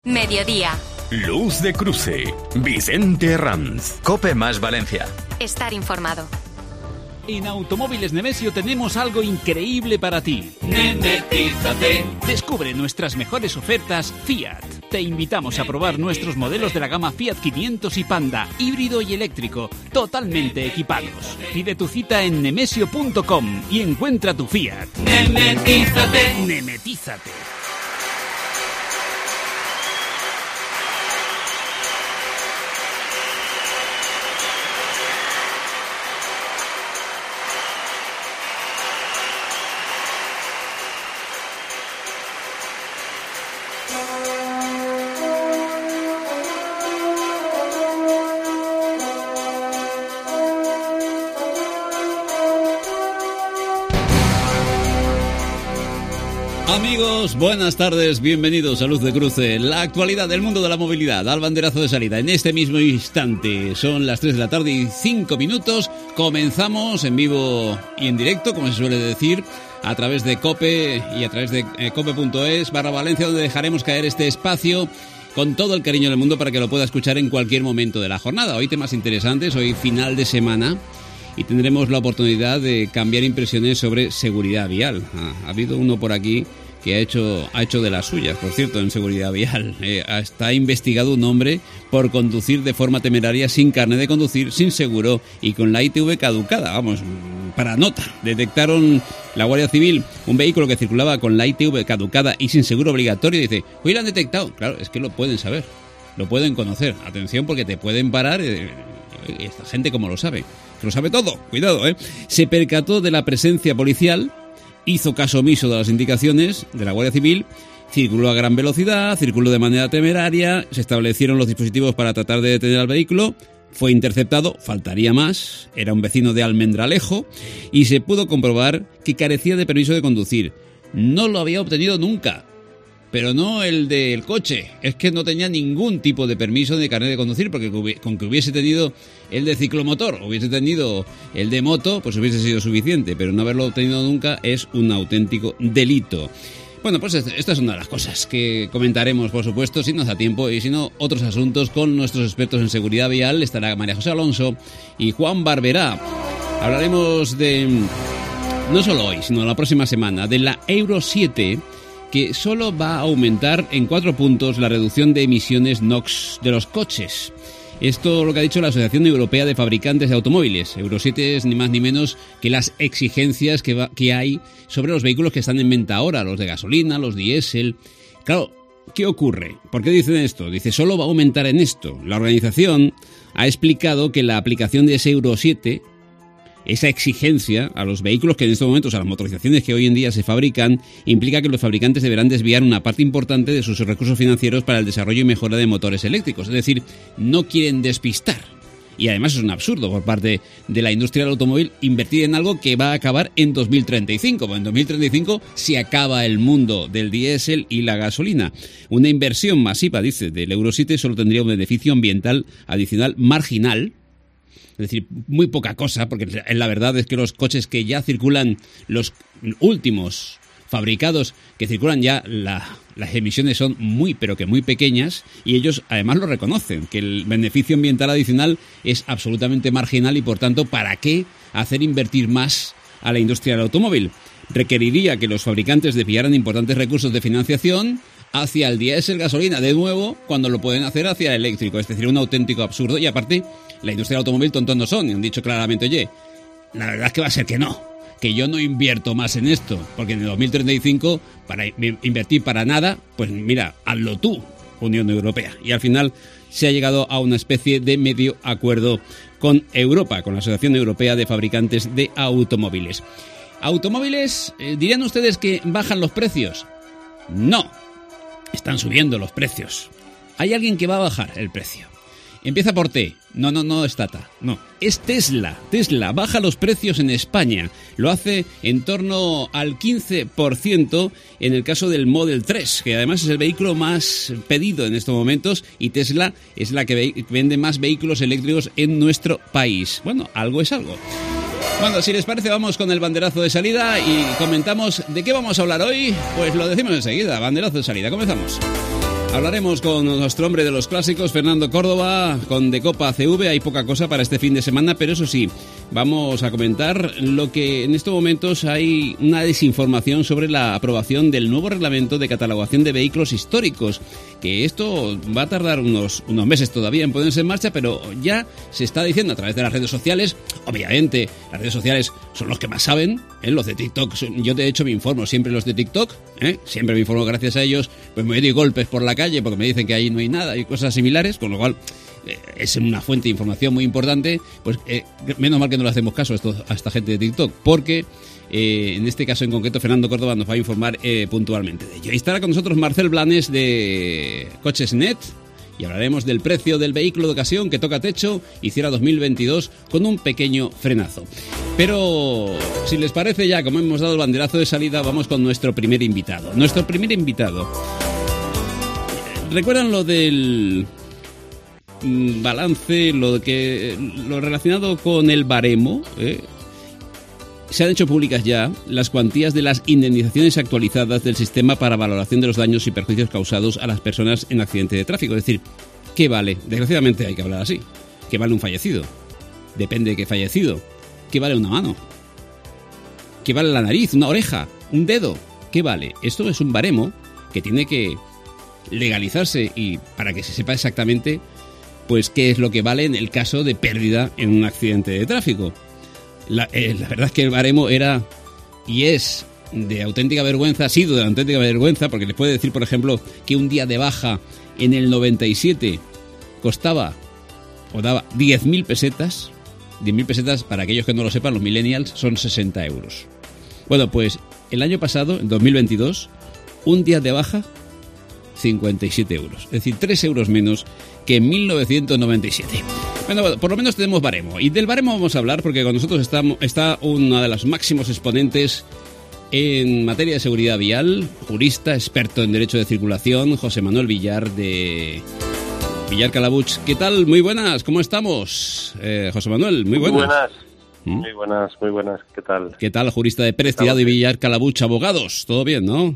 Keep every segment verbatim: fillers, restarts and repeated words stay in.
Mediodía. Luz de Cruce. Vicente Herranz. COPE más Valencia. Estar informado. En Automóviles Nemesio tenemos algo increíble para ti. Nemetízate. Descubre nuestras mejores ofertas Fiat. Te invitamos a probar nuestros modelos de la gama Fiat quinientos y Panda, híbrido y eléctrico, totalmente equipados. Pide tu cita en nemesio punto com y encuentra tu Fiat. Nemetízate. Nemetízate. Amigos, buenas tardes, bienvenidos a Luz de Cruce, la actualidad del mundo de la movilidad, al banderazo de salida. En este mismo instante, son las tres de la tarde y cinco minutos, comenzamos en vivo y en directo, como se suele decir, a través de COPE y a través de eh, cope punto es barra Valencia, donde dejaremos caer este espacio con todo el cariño del mundo para que lo pueda escuchar en cualquier momento de la jornada. Hoy temas interesantes, hoy final de semana, y tendremos la oportunidad de cambiar impresiones sobre seguridad vial. Ah, ha habido uno por aquí que ha hecho, ha hecho de las suyas, por cierto, en seguridad vial. Eh, está investigado un hombre por conducir de forma temeraria sin carnet de conducir, sin seguro y con la I T V caducada. Vamos, para nota. Detectaron la Guardia Civil un vehículo que circulaba con la I T V caducada y sin seguro obligatorio. Y dice, hoy lo han detectado. Claro, es que lo pueden saber, lo pueden conocer. Atención, porque te pueden parar. Eh, esta gente como lo sabe, que lo sabe todo. Cuidado, ¿eh? Se percató de la presencia policial, hizo caso omiso de las indicaciones de la Guardia Civil, circuló a gran velocidad, circuló de manera temeraria, se establecieron los dispositivos para tratar de detener al vehículo, fue interceptado, faltaría más, era un vecino de Almendralejo, y se pudo comprobar que carecía de permiso de conducir. No lo había obtenido nunca, pero no el del coche, es que no tenía ningún tipo de permiso de carnet de conducir, porque con que hubiese tenido el de ciclomotor, hubiese tenido el de moto, pues hubiese sido suficiente, pero no haberlo obtenido nunca es un auténtico delito. Bueno, pues esta es una de las cosas que comentaremos, por supuesto, si nos da tiempo, y si no, otros asuntos con nuestros expertos en seguridad vial. Estará María José Alonso y Juan Barberá. Hablaremos de, no solo hoy, sino la próxima semana, de la Euro siete, que solo va a aumentar en cuatro puntos la reducción de emisiones NOx de los coches. Esto es lo que ha dicho la Asociación Europea de Fabricantes de Automóviles. Euro siete es ni más ni menos que las exigencias que, va, que hay sobre los vehículos que están en venta ahora, los de gasolina, los diésel. Claro, ¿qué ocurre? ¿Por qué dicen esto? Dice, solo va a aumentar en esto. La organización ha explicado que la aplicación de ese Euro siete, esa exigencia a los vehículos que en estos momentos, a las motorizaciones que hoy en día se fabrican, implica que los fabricantes deberán desviar una parte importante de sus recursos financieros para el desarrollo y mejora de motores eléctricos. Es decir, no quieren despistar. Y además es un absurdo por parte de la industria del automóvil invertir en algo que va a acabar en dos mil treinta y cinco. Porque en dos mil treinta y cinco se acaba el mundo del diésel y la gasolina. Una inversión masiva, dice, del Euro siete solo tendría un beneficio ambiental adicional marginal. Es decir, muy poca cosa, porque la verdad es que los coches que ya circulan, los últimos fabricados que circulan ya, la, las emisiones son muy, pero que muy pequeñas, y ellos además lo reconocen, que el beneficio ambiental adicional es absolutamente marginal y por tanto, ¿para qué hacer invertir más a la industria del automóvil? Requeriría que los fabricantes desviaran importantes recursos de financiación hacia el diésel, gasolina, de nuevo, cuando lo pueden hacer hacia el eléctrico. Es decir, un auténtico absurdo. Y aparte, la industria del automóvil tontos no son. Y han dicho claramente, oye, la verdad es que va a ser que no, que yo no invierto más en esto, porque en el dos mil treinta y cinco, para invertir para nada, pues mira, hazlo tú, Unión Europea. Y al final se ha llegado a una especie de medio acuerdo con Europa, con la Asociación Europea de Fabricantes de Automóviles. ¿Automóviles, eh, dirían ustedes que bajan los precios? No. Están subiendo los precios. Hay alguien que va a bajar el precio. Empieza por T. No, no, no es Tata. No, es Tesla. Tesla baja los precios en España. Lo hace en torno al quince por ciento en el caso del Model tres, que además es el vehículo más pedido en estos momentos, y Tesla es la que ve- vende más vehículos eléctricos en nuestro país. Bueno, algo es algo. Bueno, si les parece, vamos con el banderazo de salida y comentamos de qué vamos a hablar hoy. Pues lo decimos enseguida. Banderazo de salida, comenzamos. Hablaremos con nuestro hombre de los clásicos, Fernando Córdoba, con Decopa C V. Hay poca cosa para este fin de semana, pero eso sí, vamos a comentar lo que en estos momentos hay una desinformación sobre la aprobación del nuevo reglamento de catalogación de vehículos históricos, que esto va a tardar unos, unos meses todavía en ponerse en marcha, pero ya se está diciendo a través de las redes sociales. Obviamente, las redes sociales son los que más saben, ¿eh? Los de TikTok, yo de hecho me informo siempre los de TikTok, ¿eh? Siempre me informo gracias a ellos, pues me doy golpes por la calle porque me dicen que ahí no hay nada y cosas similares, con lo cual eh, es una fuente de información muy importante. Pues eh, menos mal que no le hacemos caso a, esto, a esta gente de TikTok, porque eh, en este caso en concreto Fernando Córdoba nos va a informar eh, puntualmente de ello. Y estará con nosotros Marcel Blanes de Coches.net y hablaremos del precio del vehículo de ocasión que toca techo y cierra dos mil veintidós con un pequeño frenazo. Pero si les parece, ya como hemos dado el banderazo de salida, vamos con nuestro primer invitado. Nuestro primer invitado. ¿Recuerdan lo del balance, lo que lo relacionado con el baremo? ¿Eh? Se han hecho públicas ya las cuantías de las indemnizaciones actualizadas del sistema para valoración de los daños y perjuicios causados a las personas en accidente de tráfico. Es decir, ¿qué vale? Desgraciadamente hay que hablar así. ¿Qué vale un fallecido? Depende de qué fallecido. ¿Qué vale una mano? ¿Qué vale la nariz, una oreja, un dedo? ¿Qué vale? Esto es un baremo que tiene que legalizarse y para que se sepa exactamente pues qué es lo que vale en el caso de pérdida en un accidente de tráfico. La, eh, la verdad es que el baremo era y es de auténtica vergüenza, ha sido de auténtica vergüenza, porque les puede decir, por ejemplo, que un día de baja en el noventa y siete costaba o daba diez mil pesetas. diez mil pesetas, para aquellos que no lo sepan, los millennials, son sesenta euros. Bueno, pues el año pasado, en dos mil veintidós, un día de baja, cincuenta y siete euros. Es decir, tres euros menos que en mil novecientos noventa y siete. Bueno, bueno, por lo menos tenemos baremo. Y del baremo vamos a hablar porque con nosotros está, está una de los máximos exponentes en materia de seguridad vial, jurista, experto en derecho de circulación, José Manuel Villar de Villar Calabuch. ¿Qué tal? Muy buenas, ¿cómo estamos? Eh, José Manuel, muy buenas. Muy buenas, ¿Mm? muy buenas, muy buenas. ¿Qué tal? ¿Qué tal, jurista de Pérez Tirado y Villar Calabuch, abogados? ¿Todo bien, no?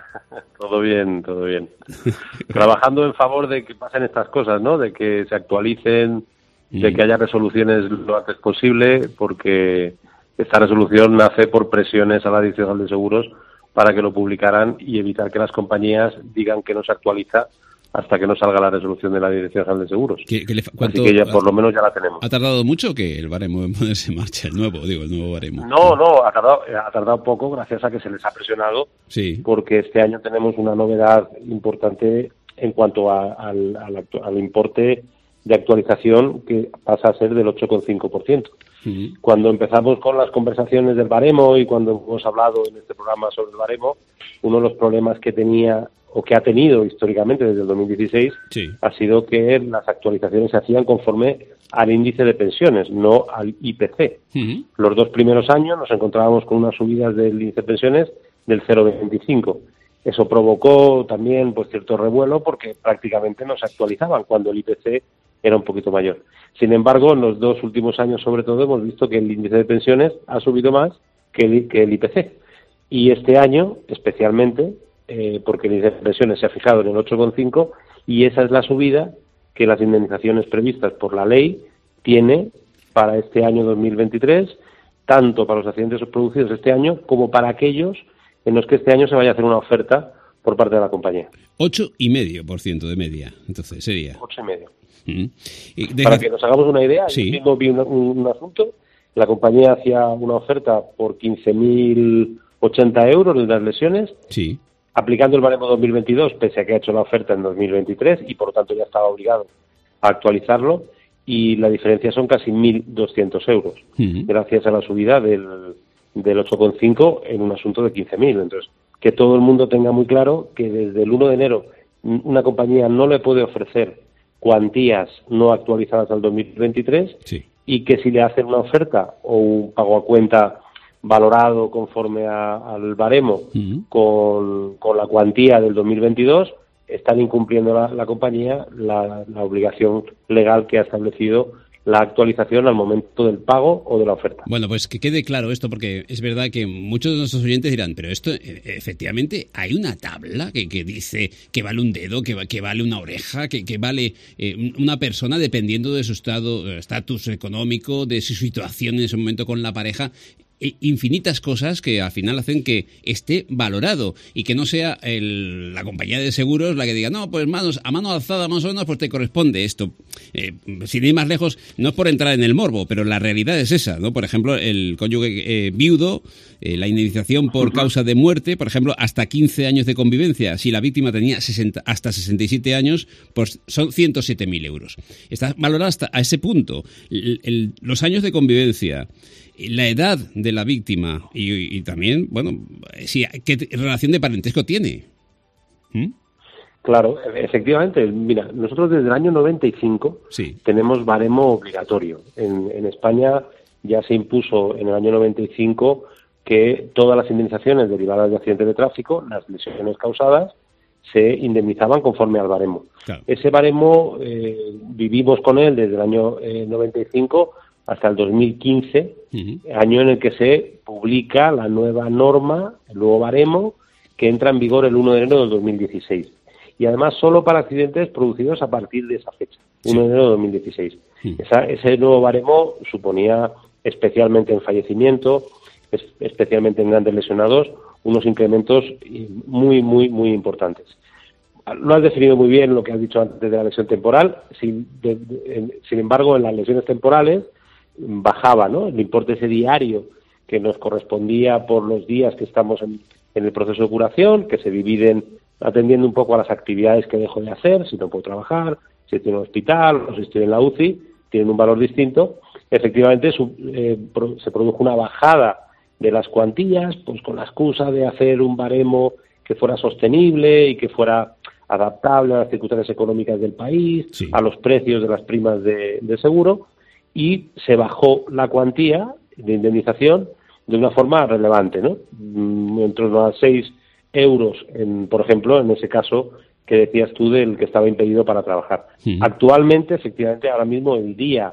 Todo bien, todo bien. Trabajando en favor de que pasen estas cosas, ¿no? De que se actualicen, mm. de que haya resoluciones lo antes posible, porque esta resolución nace por presiones a la Dirección General de Seguros para que lo publicaran y evitar que las compañías digan que no se actualiza hasta que no salga la resolución de la Dirección General de Seguros. ¿Qué, qué le, Así que ya por lo menos ya la tenemos. ¿Ha tardado mucho que el baremo en ponerse en marcha? El nuevo, digo, el nuevo baremo. No, no, ha tardado, ha tardado poco gracias a que se les ha presionado. Sí. Porque este año tenemos una novedad importante en cuanto a, al, al, al importe de actualización, que pasa a ser del ocho coma cinco por ciento. Uh-huh. Cuando empezamos con las conversaciones del baremo y cuando hemos hablado en este programa sobre el baremo, uno de los problemas que tenía o que ha tenido históricamente desde el dos mil dieciséis, sí, ha sido que las actualizaciones se hacían conforme al índice de pensiones, no al I P C. Uh-huh. Los dos primeros años nos encontrábamos con unas subidas del índice de pensiones del cero coma veinticinco. Eso provocó también pues cierto revuelo porque prácticamente no se actualizaban cuando el I P C era un poquito mayor. Sin embargo, en los dos últimos años, sobre todo, hemos visto que el índice de pensiones ha subido más que el, que el I P C. Y este año, especialmente, Eh, porque el índice de pensiones se ha fijado en el ocho coma cinco y esa es la subida que las indemnizaciones previstas por la ley tiene para este año dos mil veintitrés, tanto para los accidentes producidos este año como para aquellos en los que este año se vaya a hacer una oferta por parte de la compañía. Ocho y medio por ciento de media, entonces sería. Ocho y medio. Mm. Y deja... Para que nos hagamos una idea, sí. Yo vi un, un, un asunto, la compañía hacía una oferta por quince mil ochenta euros de las lesiones. Sí. Aplicando el baremo dos mil veintidós, pese a que ha hecho la oferta en dos mil veintitrés y por lo tanto ya estaba obligado a actualizarlo, y la diferencia son casi mil doscientos euros, uh-huh, gracias a la subida del, del ocho coma cinco en un asunto de quince mil. Entonces, que todo el mundo tenga muy claro que desde el uno de enero una compañía no le puede ofrecer cuantías no actualizadas al dos mil veintitrés, sí, y que si le hacen una oferta o un pago a cuenta valorado conforme a, al baremo, uh-huh, con, con la cuantía del dos mil veintidós, están incumpliendo la, la compañía la, la obligación legal que ha establecido la actualización al momento del pago o de la oferta. Bueno, pues que quede claro esto, porque es verdad que muchos de nuestros oyentes dirán, pero esto, efectivamente, hay una tabla que, que dice que vale un dedo, que, que vale una oreja, que, que vale eh, una persona dependiendo de su estado, estatus económico, de su situación en ese momento con la pareja. Infinitas cosas que al final hacen que esté valorado y que no sea el, la compañía de seguros la que diga, no, pues manos, a mano alzada más o menos pues te corresponde esto. Eh, sin ir más lejos, no es por entrar en el morbo, pero la realidad es esa, ¿no? Por ejemplo, el cónyuge eh, viudo, eh, la indemnización por causa de muerte, por ejemplo, hasta quince años de convivencia. Si la víctima tenía sesenta, hasta sesenta y siete años, pues son ciento siete mil euros. Está valorado hasta a ese punto. El, el, los años de convivencia, la edad de la víctima y, y también, bueno, sí, ¿qué relación de parentesco tiene? ¿Mm? Claro, efectivamente. Mira, nosotros desde el año noventa y cinco sí. tenemos baremo obligatorio. En, en España ya se impuso en el año noventa y cinco que todas las indemnizaciones derivadas de accidentes de tráfico, las lesiones causadas, se indemnizaban conforme al baremo. Claro. Ese baremo eh, vivimos con él desde el año eh, noventa y cinco hasta el dos mil quince, uh-huh. año en el que se publica la nueva norma, el nuevo baremo, que entra en vigor el uno de enero del dos mil dieciséis. Y además solo para accidentes producidos a partir de esa fecha, sí. uno de enero de dos mil dieciséis. Uh-huh. Esa, ese nuevo baremo suponía, especialmente en fallecimiento, es, especialmente en grandes lesionados, unos incrementos muy, muy, muy importantes. Lo has definido muy bien lo que has dicho antes de la lesión temporal. Sin, de, de, sin embargo, en las lesiones temporales bajaba, ¿no?, el importe ese diario que nos correspondía por los días que estamos en, en el proceso de curación, que se dividen atendiendo un poco a las actividades que dejo de hacer, si no puedo trabajar, si estoy en el hospital o si estoy en la U C I, tienen un valor distinto. Efectivamente, su, eh, pro, se produjo una bajada de las cuantías, pues con la excusa de hacer un baremo que fuera sostenible y que fuera adaptable a las circunstancias económicas del país, sí. a los precios de las primas de, de seguro, y se bajó la cuantía de indemnización de una forma relevante, ¿no? En torno a seis euros, en, por ejemplo, en ese caso que decías tú del que estaba impedido para trabajar. Sí. Actualmente, efectivamente, ahora mismo el día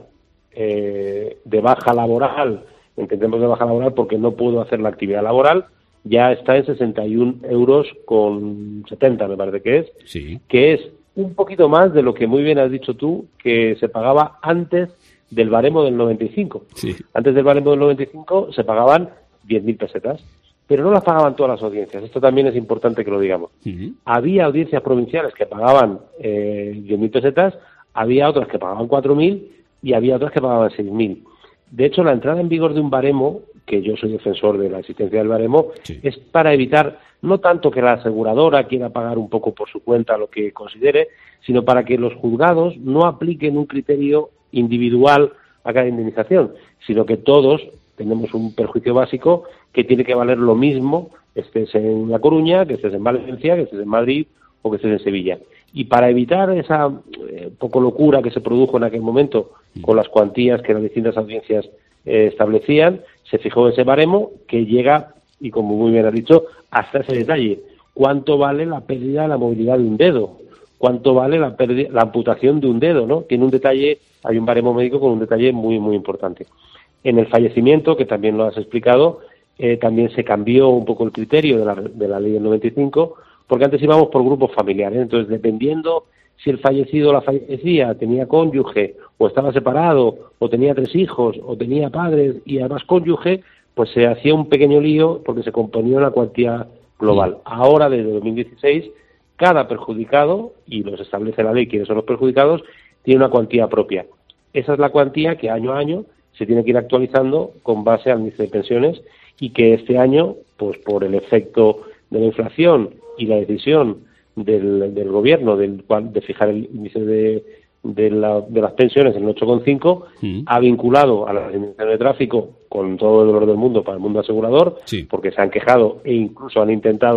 eh, de baja laboral, entendemos de baja laboral porque no puedo hacer la actividad laboral, ya está en sesenta y un euros con setenta, me parece que es, sí. que es un poquito más de lo que muy bien has dicho tú, que se pagaba antes del baremo del noventa y cinco. Sí. Antes del baremo del noventa y cinco se pagaban diez mil pesetas, pero no las pagaban todas las audiencias. Esto también es importante que lo digamos. Uh-huh. Había audiencias provinciales que pagaban eh, diez mil pesetas, había otras que pagaban cuatro mil y había otras que pagaban seis mil. De hecho, la entrada en vigor de un baremo, que yo soy defensor de la existencia del baremo, sí. es para evitar no tanto que la aseguradora quiera pagar un poco por su cuenta lo que considere, sino para que los juzgados no apliquen un criterio individual a cada indemnización, sino que todos tenemos un perjuicio básico que tiene que valer lo mismo, estés en La Coruña, que estés en Valencia, que estés en Madrid o que estés en Sevilla. Y para evitar esa eh, poco locura que se produjo en aquel momento con las cuantías que las distintas audiencias eh, establecían, se fijó ese baremo que llega, y como muy bien has dicho, hasta ese detalle. ¿Cuánto vale la pérdida de la movilidad de un dedo? ¿Cuánto vale la pérdida, la amputación de un dedo, ¿no? Tiene un detalle, hay un baremo médico con un detalle muy, muy importante. En el fallecimiento, que también lo has explicado, eh, también se cambió un poco el criterio de la, de la ley del noventa y cinco, porque antes íbamos por grupos familiares. Entonces, dependiendo si el fallecido o la fallecía tenía cónyuge, o estaba separado, o tenía tres hijos, o tenía padres y además cónyuge, pues se hacía un pequeño lío porque se componía una cuantía global. Ahora, desde dos mil dieciséis, cada perjudicado, y los establece la ley quiénes son los perjudicados, tiene una cuantía propia. Esa es la cuantía que año a año se tiene que ir actualizando con base al índice de pensiones, y que este año, pues por el efecto de la inflación y la decisión del, del gobierno del, de fijar el índice de, de, la, de las pensiones en el ocho coma cinco, sí. ha vinculado a la indemnización de tráfico con todo el dolor del mundo para el mundo asegurador, sí. porque se han quejado e incluso han intentado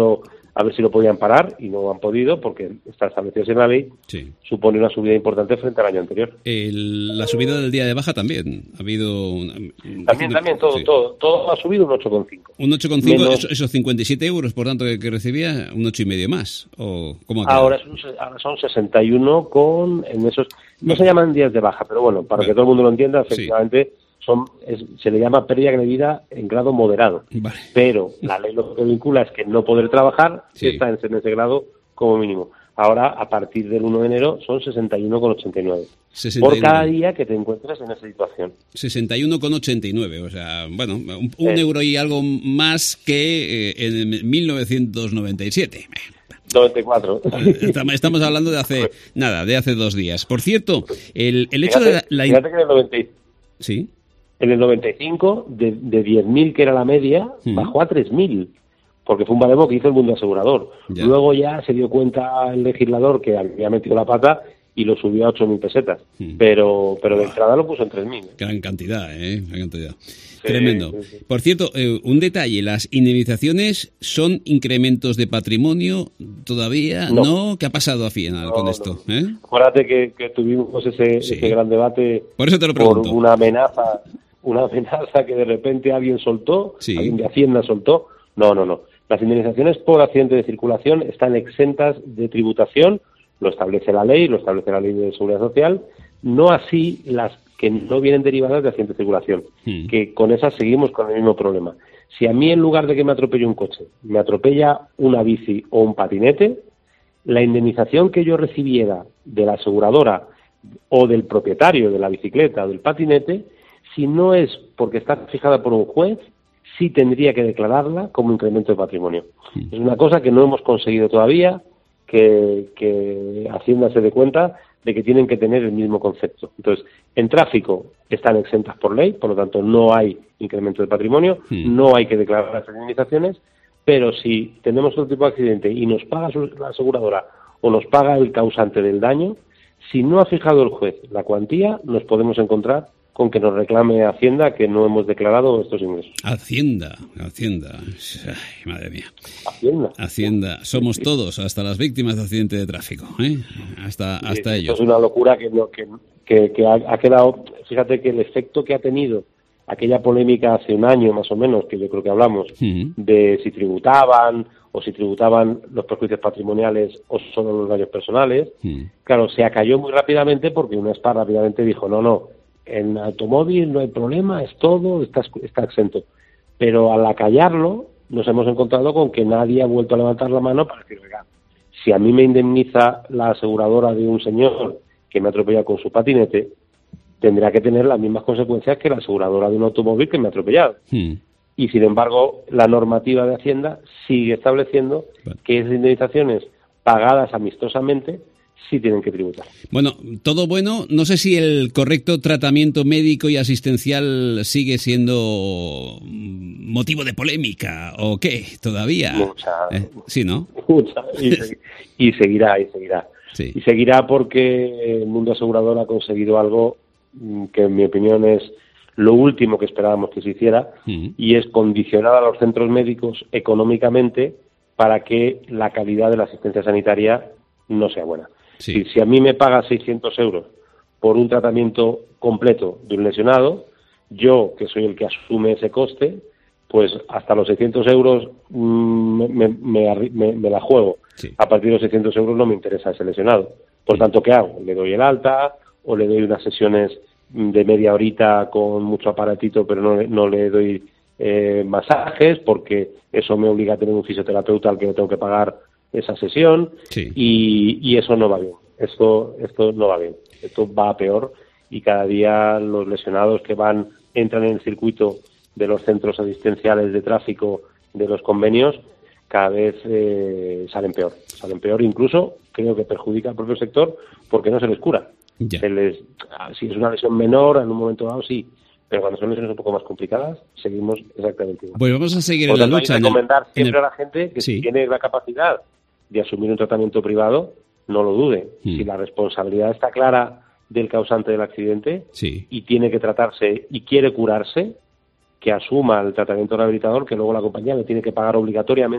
a ver si lo podían parar y no han podido porque está establecido en la ley. Sí. Supone una subida importante frente al año anterior. El, la subida del día de baja también ha habido una, también también todo sí. todo todo ha subido un ocho coma cinco. Un ocho coma cinco, Menos... esos cincuenta y siete euros por tanto que, que recibía, un ocho y medio más. O ¿cómo ha ahora, es un, ahora son sesenta y uno con en esos no se llaman días de baja, pero bueno, para vale. que todo el mundo lo entienda, efectivamente sí. Son, es, se le llama pérdida de vida en grado moderado, vale. Pero la ley lo que vincula es que no poder trabajar sí. está en, en ese grado como mínimo. Ahora, a partir del uno de enero, son sesenta y uno con ochenta y nueve por cada día que te encuentres en esa situación. sesenta y uno con ochenta y nueve, o sea, bueno, un, un eh. euro y algo más que eh, en mil novecientos noventa y siete. noventa y cuatro. Estamos hablando de hace, nada, de hace dos días. Por cierto, el, el hecho fíjate, de la... Fíjate que en el noventa y... ¿Sí? En el noventa y cinco, de, de diez mil que era la media, uh-huh. bajó a tres mil, porque fue un baremo que hizo el mundo asegurador. Ya. Luego ya se dio cuenta el legislador que había metido la pata y lo subió a ocho mil pesetas. Uh-huh. Pero pero de entrada lo puso en tres mil. ¿eh? Gran cantidad, ¿eh? Gran cantidad. Sí, tremendo. Sí, sí. Por cierto, eh, un detalle, ¿las indemnizaciones son incrementos de patrimonio todavía? ¿No? ¿No? ¿Qué ha pasado al final no, con esto? No. ¿Eh? Acuérdate que, que tuvimos ese, sí. ese gran debate por, eso te lo pregunto. por una amenaza... una amenaza que de repente alguien soltó, sí. alguien de Hacienda soltó. No, no, no. Las indemnizaciones por accidente de circulación están exentas de tributación, lo establece la ley, lo establece la ley de Seguridad Social, no así las que no vienen derivadas de accidente de circulación, sí. que con esas seguimos con el mismo problema. Si a mí en lugar de que me atropelle un coche, me atropella una bici o un patinete, la indemnización que yo recibiera de la aseguradora o del propietario de la bicicleta o del patinete, si no es porque está fijada por un juez, sí tendría que declararla como incremento de patrimonio. Sí. Es una cosa que no hemos conseguido todavía, que, que Hacienda se dé cuenta de que tienen que tener el mismo concepto. Entonces, en tráfico están exentas por ley, por lo tanto no hay incremento de patrimonio, sí. no hay que declarar las indemnizaciones, pero si tenemos otro tipo de accidente y nos paga la aseguradora o nos paga el causante del daño, si no ha fijado el juez la cuantía, nos podemos encontrar con que nos reclame Hacienda que no hemos declarado estos ingresos. Hacienda, Hacienda. Ay, madre mía. Hacienda. Hacienda. Somos todos, hasta las víctimas de accidente de tráfico, ¿eh? Hasta, hasta sí, ellos. Es una locura que, que, que, que ha, ha quedado... Fíjate que el efecto que ha tenido aquella polémica hace un año más o menos, que yo creo que hablamos, uh-huh. de si tributaban o si tributaban los perjuicios patrimoniales o solo los daños personales, uh-huh. claro, se acalló muy rápidamente porque UNESPA rápidamente dijo, no, no, en automóvil no hay problema, es todo, está, está exento. Pero al acallarlo, nos hemos encontrado con que nadie ha vuelto a levantar la mano para decir, oiga, si a mí me indemniza la aseguradora de un señor que me atropella con su patinete, tendrá que tener las mismas consecuencias que la aseguradora de un automóvil que me ha atropellado. Hmm. Y, sin embargo, la normativa de Hacienda sigue estableciendo bueno. que esas indemnizaciones pagadas amistosamente sí tienen que tributar. Bueno, todo bueno. No sé si el correcto tratamiento médico y asistencial sigue siendo motivo de polémica o qué, todavía. Mucha. ¿Eh? Sí, ¿no? Mucha. Y, y seguirá, y seguirá. Sí. Y seguirá porque el mundo asegurador ha conseguido algo que, en mi opinión, es lo último que esperábamos que se hiciera, uh-huh. y es condicionar a los centros médicos económicamente para que la calidad de la asistencia sanitaria no sea buena. Sí. Si, si a mí me paga seiscientos euros por un tratamiento completo de un lesionado, yo, que soy el que asume ese coste, pues hasta los seiscientos euros mmm, me, me, me, me la juego. Sí. A partir de los seiscientos euros no me interesa ese lesionado. Por sí. tanto, ¿qué hago? Le doy el alta o le doy unas sesiones de media horita con mucho aparatito, pero no, no le doy eh, masajes, porque eso me obliga a tener un fisioterapeuta al que le tengo que pagar esa sesión, sí. y, y eso no va bien. Esto, esto no va bien. Esto va a peor, y cada día los lesionados que van entran en el circuito de los centros asistenciales de tráfico de los convenios, cada vez eh, salen peor. Salen peor, incluso creo que perjudica al propio sector porque no se les cura. Ya. Se les, si es una lesión menor, en un momento dado sí, pero cuando son lesiones un poco más complicadas, seguimos exactamente igual. Pues vamos a seguir Por en la tanto, lucha. Hay que recomendar el, siempre el... a la gente que sí. si tiene la capacidad de asumir un tratamiento privado, no lo dude. Mm. Si la responsabilidad está clara del causante del accidente, sí. y tiene que tratarse y quiere curarse, que asuma el tratamiento rehabilitador, que luego la compañía le tiene que pagar obligatoriamente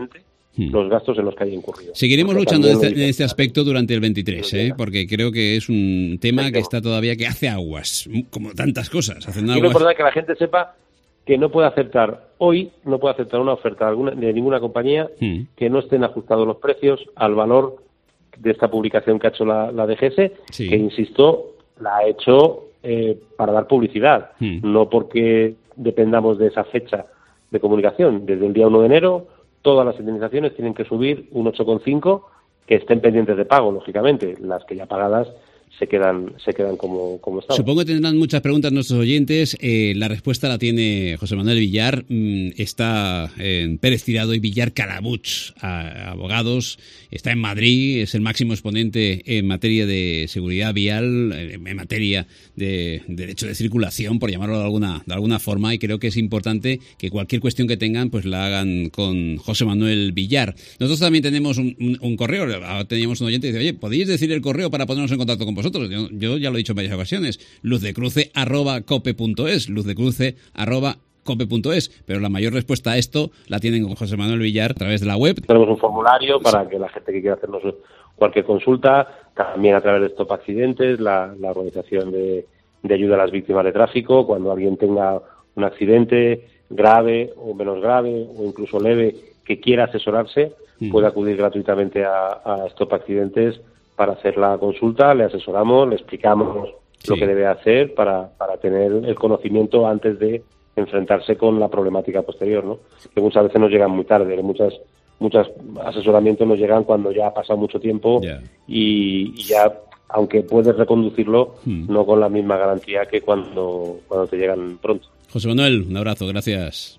hmm. los gastos en los que hay incurrido. Seguiremos porque luchando en este, en este aspecto durante el veintitrés, ¿eh? Porque creo que es un tema que está todavía que hace aguas, como tantas cosas. Hacen aguas. Y lo importante es que la gente sepa que no puede aceptar hoy, no puede aceptar una oferta de, alguna, de ninguna compañía hmm. que no estén ajustados los precios al valor de esta publicación que ha hecho la, la D G S, sí. que, insisto, la ha hecho eh, para dar publicidad, hmm. no porque dependamos de esa fecha de comunicación. Desde el día uno de enero, todas las indemnizaciones tienen que subir un ocho coma cinco, que estén pendientes de pago, lógicamente. Las que ya pagadas se quedan se quedan como, como estaban. Supongo que tendrán muchas preguntas nuestros oyentes. Eh, la respuesta la tiene José Manuel Villar. Mm, está en Pérez Tirado y Villar Calabuch, a, abogados. Está en Madrid, es el máximo exponente en materia de seguridad vial, en materia de derecho de circulación, por llamarlo de alguna de alguna forma, y creo que es importante que cualquier cuestión que tengan, pues la hagan con José Manuel Villar. Nosotros también tenemos un, un, un correo. Teníamos un oyente que dice, oye, ¿podéis decir el correo para ponernos en contacto con vosotros? Yo, yo ya lo he dicho en varias ocasiones, luzdecruce arroba cope punto es, luzdecruce arroba cope punto es, pero la mayor respuesta a esto la tienen con José Manuel Villar a través de la web. Tenemos un formulario para que la gente que quiera hacernos cualquier consulta, también a través de Stop Accidentes, la, la organización de, de ayuda a las víctimas de tráfico, cuando alguien tenga un accidente grave o menos grave o incluso leve que quiera asesorarse, mm. puede acudir gratuitamente a, a Stop Accidentes para hacer la consulta, le asesoramos, le explicamos sí. lo que debe hacer para, para tener el conocimiento antes de enfrentarse con la problemática posterior, ¿no? Que muchas veces nos llegan muy tarde, muchas muchos asesoramientos nos llegan cuando ya ha pasado mucho tiempo yeah. y, y ya, aunque puedes reconducirlo, hmm. no con la misma garantía que cuando, cuando te llegan pronto. José Manuel, un abrazo, gracias.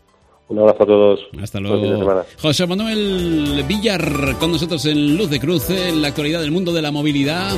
Un abrazo a todos. Hasta luego. José Manuel Villar con nosotros en Luz de Cruce, en la actualidad del mundo de la movilidad.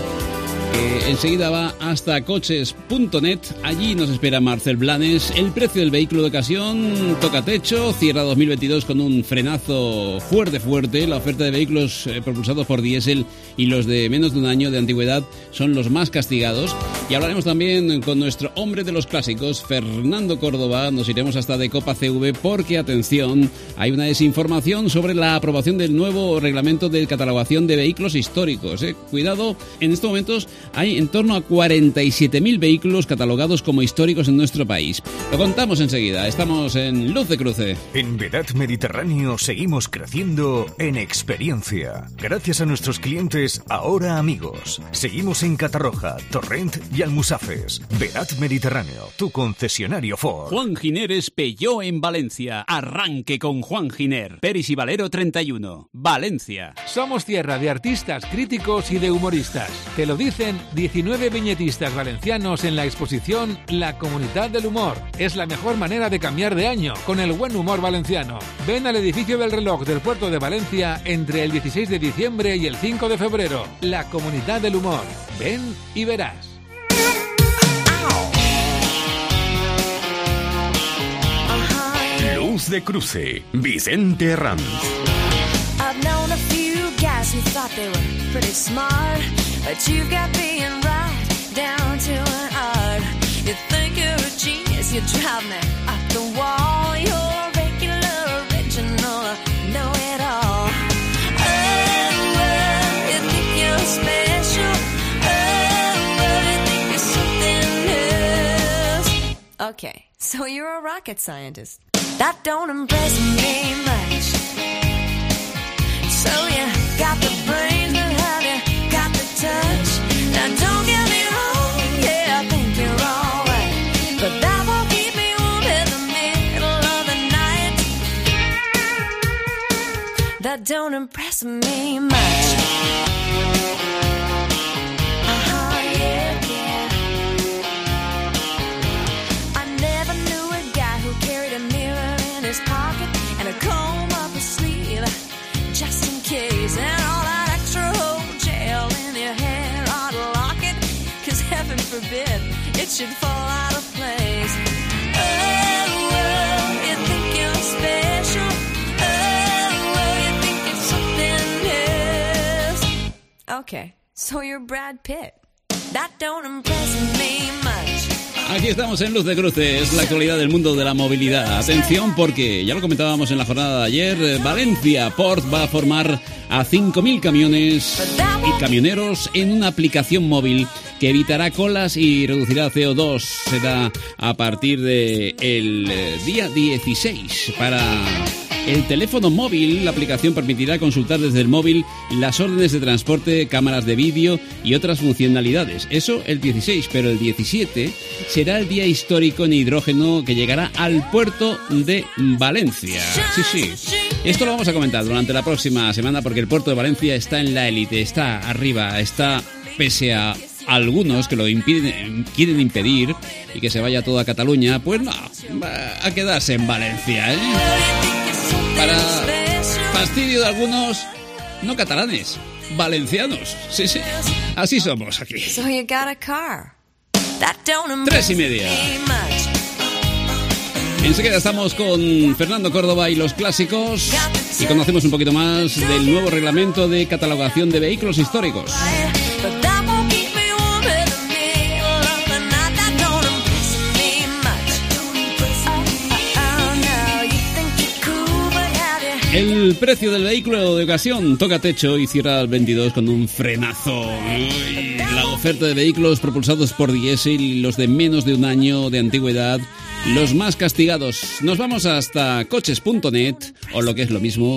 Eh, enseguida va hasta coches punto net. Allí nos espera Marcel Blanes. El precio del vehículo de ocasión toca techo. Cierra dos mil veintidós con un frenazo fuerte, fuerte. La oferta de vehículos eh, propulsados por diésel y los de menos de un año de antigüedad son los más castigados. Y hablaremos también con nuestro hombre de los clásicos, Fernando Córdoba. Nos iremos hasta de Copa C V porque, atención, hay una desinformación sobre la aprobación del nuevo reglamento de catalogación de vehículos históricos. Eh. Cuidado, en estos momentos hay en torno a cuarenta y siete mil vehículos catalogados como históricos en nuestro país. Lo contamos enseguida. Estamos en Luz de Cruce. En Vedat Mediterráneo seguimos creciendo en experiencia. Gracias a nuestros clientes, ahora amigos. Seguimos en Catarroja, Torrent y Almusafes. Vedat Mediterráneo, tu concesionario Ford. Juan Giner Peugeot en Valencia. Arranque con Juan Giner. Peris y Valero treinta y uno. Valencia. Somos tierra de artistas, críticos y de humoristas. Te lo dicen diecinueve viñetistas valencianos en la exposición La Comunidad del Humor. Es la mejor manera de cambiar de año con el buen humor valenciano. Ven al edificio del reloj del puerto de Valencia entre el dieciséis de diciembre y el cinco de febrero. La Comunidad del Humor. Ven y verás. Luz de Cruce, Vicente Ranz. I've known a few guys who thought they were pretty smart, but you've got being right down to an art. You think you're a genius, you drive me up the wall. You're a regular, original, know it all. Oh, well, you think you're special. Oh, well, you think you're something else. Okay, so you're a rocket scientist. That don't impress me much. So you got the brains, but have you got the touch? Now don't get me wrong, yeah, I think you're alright, but that won't keep me warm in the middle of the night. That don't impress me much. Uh-huh, yeah, yeah. I never knew a guy who carried a mirror in his pocket and a comb up his sleeve, just in case, and all that extra whole gel in your hair ought to lock it, cause heaven forbid it should fall out of place. Oh, well, you think you're special. Oh, well, you think it's something else. Okay, so you're Brad Pitt. That don't impress me much. Aquí estamos en Luz de Cruce, es la actualidad del mundo de la movilidad. Atención porque, ya lo comentábamos en la jornada de ayer, Valencia Port va a formar a cinco mil camiones y camioneros en una aplicación móvil que evitará colas y reducirá C O dos. Será a partir del día dieciséis. Para el teléfono móvil, la aplicación permitirá consultar desde el móvil las órdenes de transporte, cámaras de vídeo y otras funcionalidades. Eso el dieciséis, pero el diecisiete será el día histórico en hidrógeno que llegará al puerto de Valencia. Sí, sí. Esto lo vamos a comentar durante la próxima semana porque el puerto de Valencia está en la élite, está arriba, está pese a algunos que lo impiden, quieren impedir y que se vaya toda Cataluña, pues no, va a quedarse en Valencia, ¿eh? Para fastidio de algunos, no catalanes, valencianos. Sí, sí, así somos aquí. Tres y media. Enseguida estamos con Fernando Córdoba y los clásicos y conocemos un poquito más del nuevo reglamento de catalogación de vehículos históricos. El precio del vehículo de ocasión toca techo y cierra el veintidós con un frenazo. Uy, la oferta de vehículos propulsados por diésel y los de menos de un año de antigüedad, los más castigados. Nos vamos hasta coches punto net o lo que es lo mismo,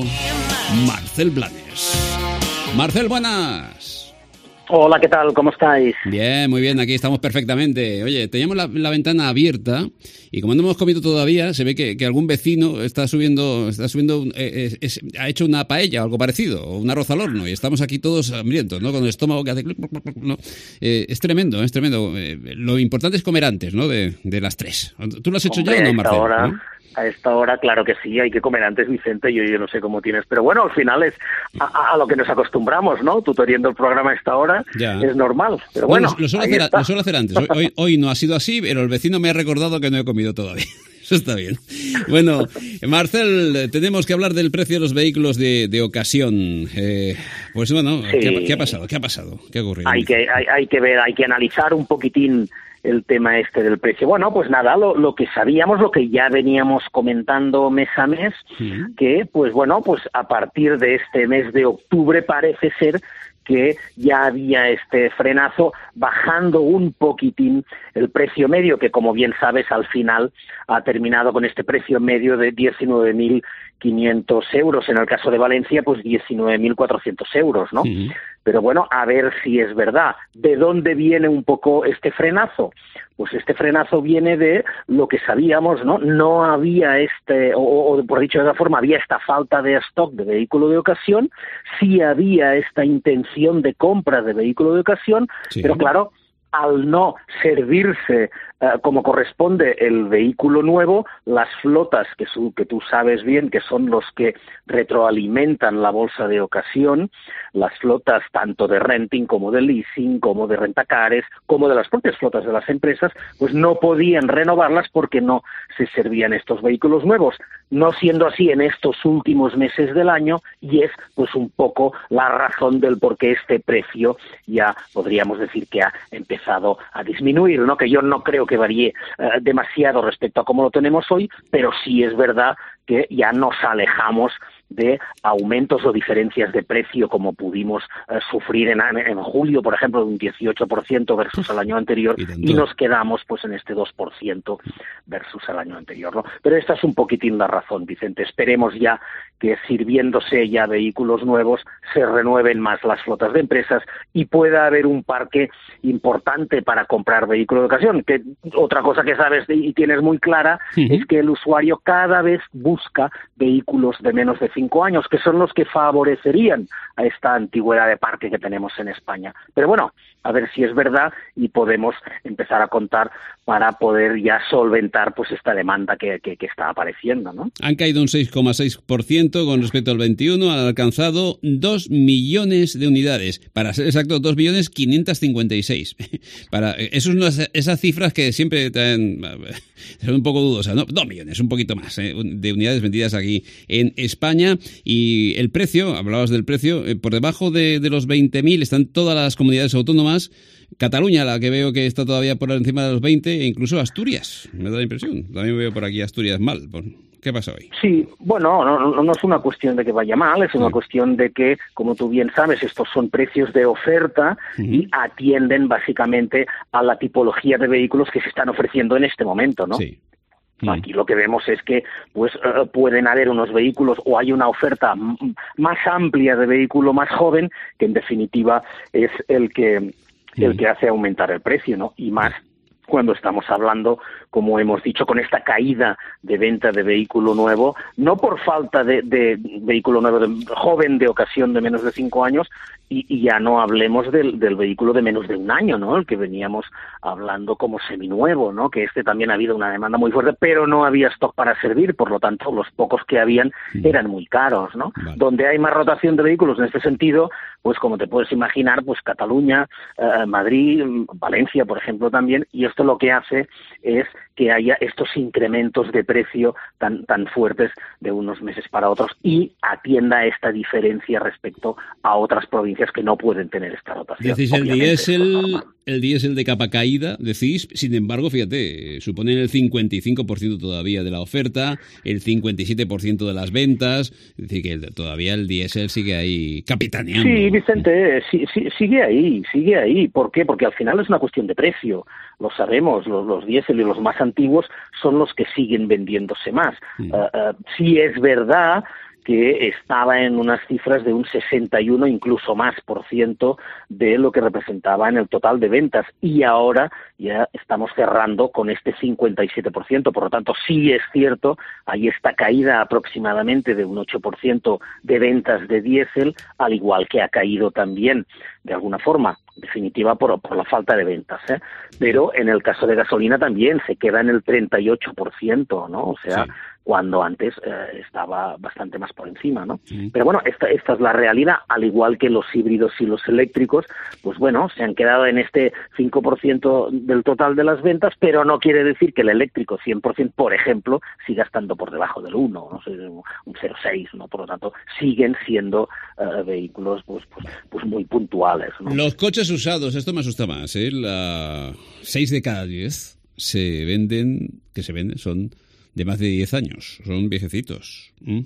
Marcel Blanes. Marcel, buenas. Hola, ¿qué tal? ¿Cómo estáis? Bien, muy bien, aquí estamos perfectamente. Oye, teníamos la, la ventana abierta y como no hemos comido todavía, se ve que, que algún vecino está subiendo, está subiendo, eh, es, es, ha hecho una paella o algo parecido, o un arroz al horno, y estamos aquí todos hambrientos, ¿no? Con el estómago que hace... ¿no? Eh, es tremendo, es tremendo. Eh, lo importante es comer antes, ¿no? De, de las tres. ¿Tú lo has hecho Hombre, ya o no, Marcel? Ahora... ¿no? A esta hora, claro que sí, hay que comer antes, Vicente, yo, yo no sé cómo tienes, pero bueno, al final es a, a lo que nos acostumbramos, ¿no? Tú teniendo el programa a esta hora, ya. Es normal, pero bueno, bueno lo, suelo hacer, lo suelo hacer antes, hoy, hoy, hoy no ha sido así, pero el vecino me ha recordado que no he comido todavía. Eso está bien. Bueno, Marcel, tenemos que hablar del precio de los vehículos de, de ocasión. Eh, pues bueno, sí. ¿qué, ¿qué ha pasado? ¿Qué ha pasado? ¿Qué ha ocurrido? Hay que, hay, hay que ver, hay que analizar un poquitín el tema este del precio. Bueno, pues nada, lo, lo que sabíamos, lo que ya veníamos comentando mes a mes, sí. que pues bueno, pues a partir de este mes de octubre parece ser que ya había este frenazo, bajando un poquitín el precio medio, que como bien sabes al final ha terminado con este precio medio de diecinueve mil quinientos euros, en el caso de Valencia pues diecinueve mil cuatrocientos euros, ¿no? Sí. Pero bueno, a ver si es verdad. ¿De dónde viene un poco este frenazo? Pues este frenazo viene de lo que sabíamos, ¿no? No había este, o, o por dicho de otra forma, había esta falta de stock de vehículo de ocasión, sí había esta intención de compra de vehículo de ocasión, sí. Pero claro, al no servirse uh, como corresponde el vehículo nuevo, las flotas, que, su, que tú sabes bien que son los que retroalimentan la bolsa de ocasión, las flotas tanto de renting como de leasing, como de rentacares, como de las propias flotas de las empresas, pues no podían renovarlas porque no se servían estos vehículos nuevos, no siendo así en estos últimos meses del año, y es pues un poco la razón del por qué este precio ya podríamos decir que ha empezado a disminuir, ¿no? Que yo no creo que varíe eh, demasiado respecto a cómo lo tenemos hoy, pero sí es verdad que ya nos alejamos de aumentos o diferencias de precio como pudimos eh, sufrir en, en julio, por ejemplo, de un dieciocho por ciento versus el año anterior, y, y nos quedamos pues en este dos por ciento versus el año anterior, ¿no? Pero esta es un poquitín la razón, Vicente. Esperemos ya que sirviéndose ya vehículos nuevos se renueven más las flotas de empresas y pueda haber un parque importante para comprar vehículos de ocasión. Que otra cosa que sabes y tienes muy clara uh-huh. es que el usuario cada vez busca vehículos de menos de cinco años, que son los que favorecerían a esta antigüedad de parque que tenemos en España. Pero bueno, a ver si es verdad y podemos empezar a contar para poder ya solventar pues esta demanda que, que, que está apareciendo, ¿no? Han caído un seis coma seis por ciento con respecto al veintiuno, han alcanzado dos millones de unidades. Para ser exacto, dos millones quinientos cincuenta y seis. Para, eso es una, esas cifras que siempre traen, son un poco dudosas, ¿no? dos millones, un poquito más, ¿eh? de unidades vendidas aquí en España. Y el precio, hablabas del precio, eh, por debajo de, de los veinte mil están todas las comunidades autónomas más. Cataluña, la que veo que está todavía por encima de los veinte, e incluso Asturias, me da la impresión. También veo por aquí Asturias mal. ¿Qué pasa hoy? Sí, bueno, no, no, no es una cuestión de que vaya mal, es una sí. cuestión de que, como tú bien sabes, estos son precios de oferta uh-huh. y atienden básicamente a la tipología de vehículos que se están ofreciendo en este momento, ¿no? Sí. Aquí lo que vemos es que pues uh, pueden haber unos vehículos o hay una oferta m- más amplia de vehículo más joven que en definitiva es el que el que hace aumentar el precio, ¿no? Y más cuando estamos hablando, como hemos dicho, con esta caída de venta de vehículo nuevo, no por falta de, de vehículo nuevo de, joven de ocasión de menos de cinco años, y, y ya no hablemos del, del vehículo de menos de un año, ¿no? El que veníamos hablando como seminuevo, ¿no? Que este también ha habido una demanda muy fuerte, pero no había stock para servir, por lo tanto, los pocos que habían eran muy caros, ¿no? Vale. Donde hay más rotación de vehículos en este sentido, pues como te puedes imaginar, pues Cataluña, eh, Madrid, Valencia, por ejemplo, también, y esto lo que hace es que haya estos incrementos de precio tan tan fuertes de unos meses para otros y atienda esta diferencia respecto a otras provincias que no pueden tener esta rotación. Decís el diésel, el diésel de capa caída, decís, sin embargo, fíjate, suponen el cincuenta y cinco por ciento todavía de la oferta, el cincuenta y siete por ciento de las ventas, es decir, que todavía el diésel sigue ahí capitaneando. Sí, Vicente, sí, sí, sigue ahí, sigue ahí. ¿Por qué? Porque al final es una cuestión de precio. Lo sabemos, los, los diésel y los más antiguos son los que siguen vendiéndose más. Mm. Uh, uh, sí es verdad que estaba en unas cifras de un sesenta y uno, incluso más por ciento de lo que representaba en el total de ventas, y ahora ya estamos cerrando con este cincuenta y siete por ciento, por lo tanto sí es cierto, hay esta caída aproximadamente de un ocho por ciento de ventas de diésel, al igual que ha caído también, de alguna forma, definitiva por, por la falta de ventas, ¿eh? Pero en el caso de gasolina también se queda en el treinta y ocho por ciento, ¿no? O sea, sí. cuando antes eh, estaba bastante más por encima, ¿no? Sí. Pero bueno, esta, esta es la realidad, al igual que los híbridos y los eléctricos, pues bueno, se han quedado en este cinco por ciento del total de las ventas, pero no quiere decir que el eléctrico cien por ciento, por ejemplo, siga estando por debajo del uno, no sé, un cero coma seis, ¿no? Por lo tanto, siguen siendo uh, vehículos pues, pues, pues muy puntuales, ¿no? Los coches usados, esto me asusta más, ¿eh? La seis de cada diez se venden, que se venden, son de más de diez años, son viejecitos. ¿Mm?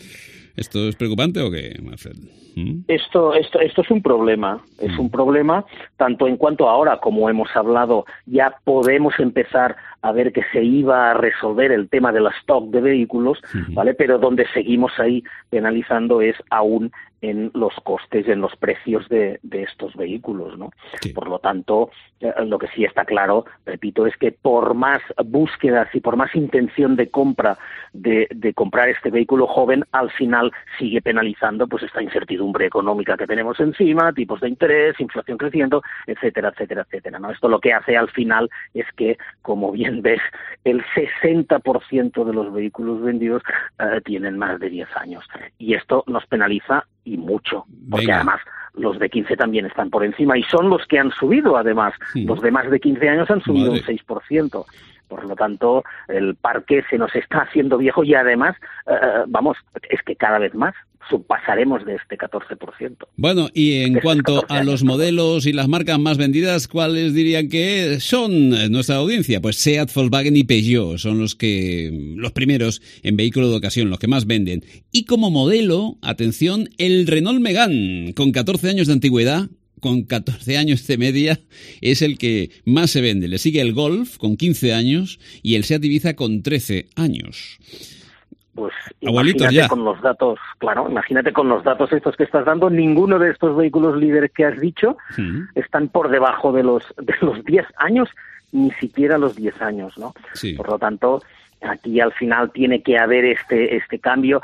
¿Esto es preocupante o qué, Manfred? ¿Mm? Esto, esto, esto es un problema, es mm. un problema tanto en cuanto ahora, como hemos hablado, ya podemos empezar a ver que se iba a resolver el tema del stock de vehículos, mm-hmm. ¿vale? Pero donde seguimos ahí penalizando es aún en los costes, en los precios de, de estos vehículos, ¿no? Sí. Por lo tanto, eh, lo que sí está claro, repito, es que por más búsquedas y por más intención de compra de, de comprar este vehículo joven, al final sigue penalizando pues esta incertidumbre económica que tenemos encima, tipos de interés, inflación creciendo, etcétera, etcétera, etcétera, ¿no? Esto lo que hace al final es que, como bien ves, el sesenta por ciento de los vehículos vendidos eh, tienen más de diez años. Y esto nos penaliza y mucho, porque Venga. además los de quince también están por encima y son los que han subido, además. Sí. Los de más de quince años han subido Madre. un seis por ciento. Por lo tanto, el parque se nos está haciendo viejo y además, eh, vamos, es que cada vez más pasaremos de este catorce por ciento. Bueno, y en cuanto a los modelos y las marcas más vendidas, ¿cuáles dirían que son nuestra audiencia? Pues Seat, Volkswagen y Peugeot son los que los primeros en vehículo de ocasión, los que más venden. Y como modelo, atención, el Renault Megane, con catorce años de antigüedad, con catorce años de media, es el que más se vende. Le sigue el Golf, con quince años, y el Seat Ibiza, con trece años. Pues imagínate ya. con los datos, claro, imagínate con los datos estos que estás dando, ninguno de estos vehículos líderes que has dicho sí. están por debajo de los de los diez años, ni siquiera los diez años, ¿no? Sí. Por lo tanto, aquí al final tiene que haber este este cambio.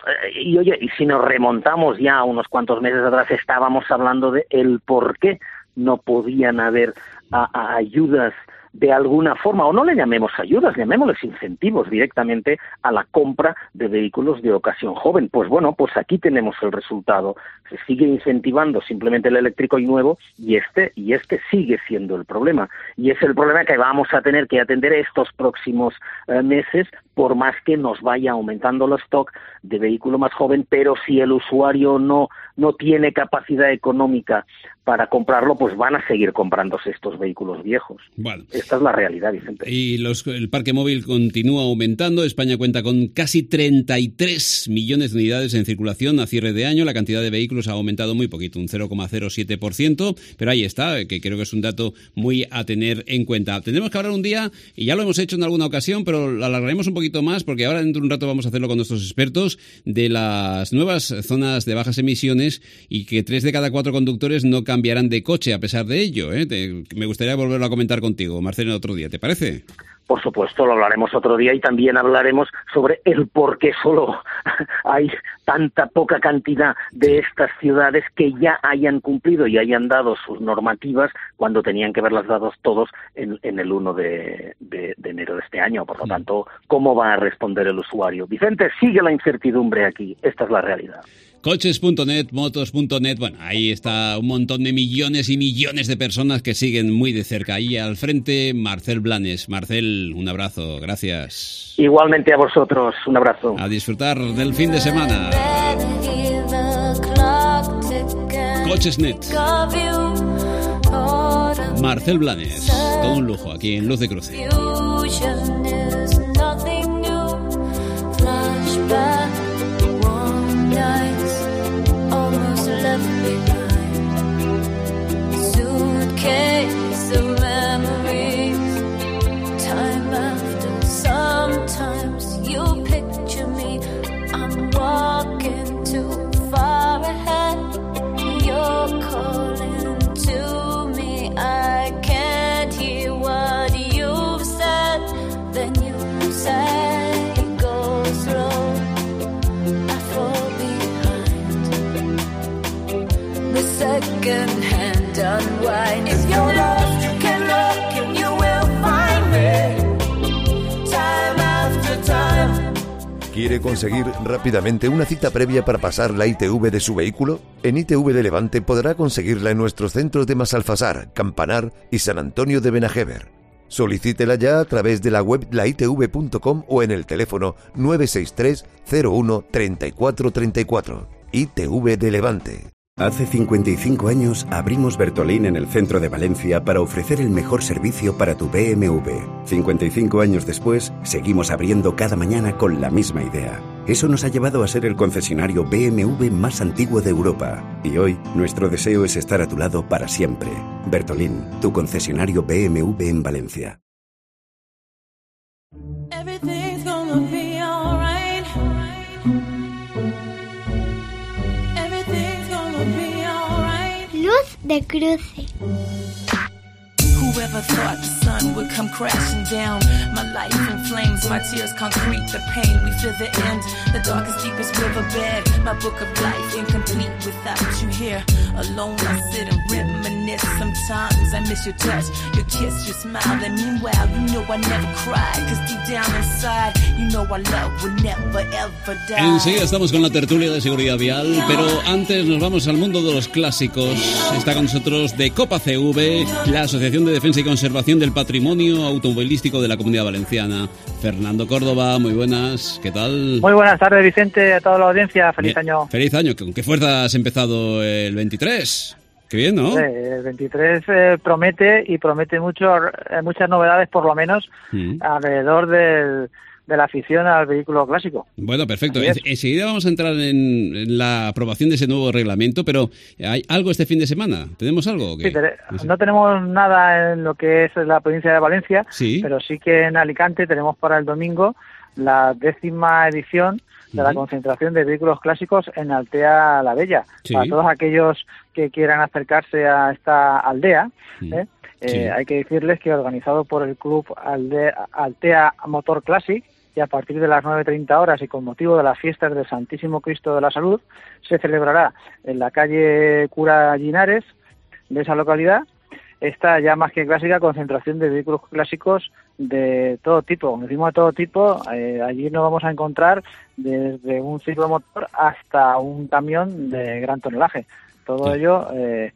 Y oye, y si nos remontamos ya unos cuantos meses atrás, estábamos hablando de el por qué no podían haber a, a ayudas de alguna forma, o no le llamemos ayudas, llamémosles incentivos directamente a la compra de vehículos de ocasión joven. Pues bueno, pues aquí tenemos el resultado. Se sigue incentivando simplemente el eléctrico y nuevo, y este, y este sigue siendo el problema. Y es el problema que vamos a tener que atender estos próximos eh, meses, por más que nos vaya aumentando el stock de vehículo más joven, pero si el usuario no, no tiene capacidad económica para comprarlo, pues van a seguir comprándose estos vehículos viejos. Bueno. Esta es la realidad, Vicente. Y los, el parque móvil continúa aumentando. España cuenta con casi treinta y tres millones de unidades en circulación a cierre de año. La cantidad de vehículos ha aumentado muy poquito, un cero coma cero siete por ciento, pero ahí está, que creo que es un dato muy a tener en cuenta. Tendremos que hablar un día, y ya lo hemos hecho en alguna ocasión, pero lo alargaremos un poquito más, porque ahora dentro de un rato vamos a hacerlo con nuestros expertos, de las nuevas zonas de bajas emisiones, y que tres de cada cuatro conductores no cambiarán de coche a pesar de ello, ¿eh? Te, me gustaría volverlo a comentar contigo, Marcelo, otro día, ¿te parece? Por supuesto, lo hablaremos otro día y también hablaremos sobre el por qué solo hay tanta poca cantidad de estas ciudades que ya hayan cumplido y hayan dado sus normativas cuando tenían que haberlas dado todos en, en el uno de, de, de enero de este año. Por lo tanto, ¿cómo va a responder el usuario? Vicente, sigue la incertidumbre aquí. Esta es la realidad. Coches punto net, motos punto net, bueno, ahí está un montón de millones y millones de personas que siguen muy de cerca. Ahí al frente, Marcel Blanes. Marcel, un abrazo, gracias. Igualmente a vosotros, un abrazo. A disfrutar del fin de semana. Coches punto net. Marcel Blanes, todo un lujo aquí en Luz de Cruce. Suitcase of memories, time after. Sometimes you picture me, I'm walking too far ahead. You're calling to me, I can't hear what you've said. Then you say, go slow, I fall behind. The second hand unwind. If you're lost, you can look and you will find me. Time after time. ¿Quiere conseguir rápidamente una cita previa para pasar la I T V de su vehículo? En I T V de Levante podrá conseguirla en nuestros centros de Masalfasar, Campanar y San Antonio de Benajever. Solicítela ya a través de la web la I T V punto com o en el teléfono nueve seis tres cero uno treinta y cuatro treinta y cuatro. I T V de Levante. Hace cincuenta y cinco años abrimos Bertolín en el centro de Valencia para ofrecer el mejor servicio para tu B M W. cincuenta y cinco años después, seguimos abriendo cada mañana con la misma idea. Eso nos ha llevado a ser el concesionario B M W más antiguo de Europa. Y hoy, nuestro deseo es estar a tu lado para siempre. Bertolín, tu concesionario B M W en Valencia. Everything's gonna be alright. Luz de Cruce. Whoever thought the sun would come crashing down? My life in flames, my tears concrete, the pain, we feel the end, the darkest, deepest riverbed. My book of life incomplete without you here. Alone I sit and reminisce. Sometimes I miss your touch, your kiss, your smile. And meanwhile, you know I never cried, cause deep down inside, you know our love will never ever die. Enseguida estamos con la tertulia de seguridad vial, pero antes nos vamos al mundo de los clásicos. Está con nosotros de Copa C V, la Asociación de Defensa y Conservación del Patrimonio Automovilístico de la Comunidad Valenciana. Fernando Córdoba, muy buenas, ¿qué tal? Muy buenas tardes, Vicente, a toda la audiencia, feliz Bien, año. Feliz año, ¿con qué fuerza has empezado el veintitrés? Qué bien, ¿no? Eh, el veintitrés eh, promete y promete mucho, eh, muchas novedades, por lo menos, mm. alrededor del... de la afición al vehículo clásico. Bueno, perfecto. En, enseguida vamos a entrar en, en la aprobación de ese nuevo reglamento, pero ¿hay algo este fin de semana? ¿Tenemos algo? ¿O qué? Sí, te, no tenemos nada en lo que es la provincia de Valencia, ¿sí? Pero sí que en Alicante tenemos para el domingo la décima edición de uh-huh. la concentración de vehículos clásicos en Altea la Bella. Sí. Para todos aquellos que quieran acercarse a esta aldea, uh-huh. ¿eh? Eh, sí. Hay que decirles que organizado por el club Aldea, Altea Motor Classic, y a partir de las nueve treinta horas y con motivo de las fiestas del Santísimo Cristo de la Salud, se celebrará en la calle Cura Linares de esa localidad esta ya más que clásica concentración de vehículos clásicos de todo tipo. Cuando decimos de todo tipo, eh, allí nos vamos a encontrar desde un ciclomotor hasta un camión de gran tonelaje. Todo sí. ello... Eh,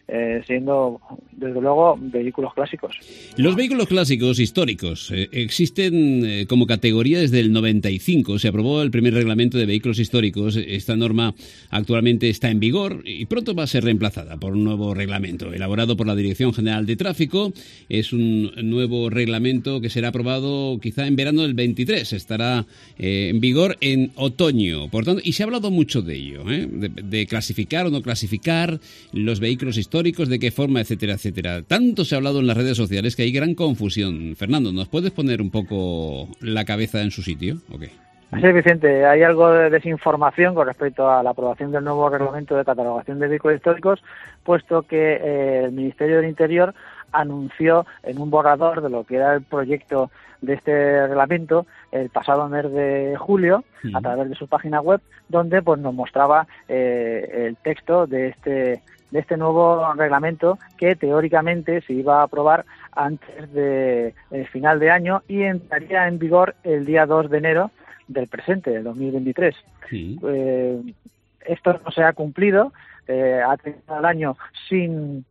eh, siendo, desde luego, vehículos clásicos. Los vehículos clásicos históricos eh, existen eh, como categoría desde el noventa y cinco. Se aprobó el primer reglamento de vehículos históricos. Esta norma actualmente está en vigor y pronto va a ser reemplazada por un nuevo reglamento elaborado por la Dirección General de Tráfico. Es un nuevo reglamento que será aprobado quizá en verano del veintitrés. Estará eh, en vigor en otoño. Por tanto, y se ha hablado mucho de ello, ¿eh? de, de clasificar o no clasificar los vehículos históricos, de qué forma, etcétera, etcétera. Tanto se ha hablado en las redes sociales que hay gran confusión. Fernando, ¿nos puedes poner un poco la cabeza en su sitio? Okay. Así es, Vicente. Hay algo de desinformación con respecto a la aprobación del nuevo reglamento de catalogación de vehículos históricos, puesto que eh, el Ministerio del Interior anunció en un borrador de lo que era el proyecto de este reglamento el pasado mes de julio, sí, a través de su página web, donde pues nos mostraba eh, el texto de este de este nuevo reglamento que teóricamente se iba a aprobar antes de el final de año y entraría en vigor el día dos de enero del presente, del dos mil veintitrés. Sí. Eh, esto no se ha cumplido, eh, ha terminado el año sin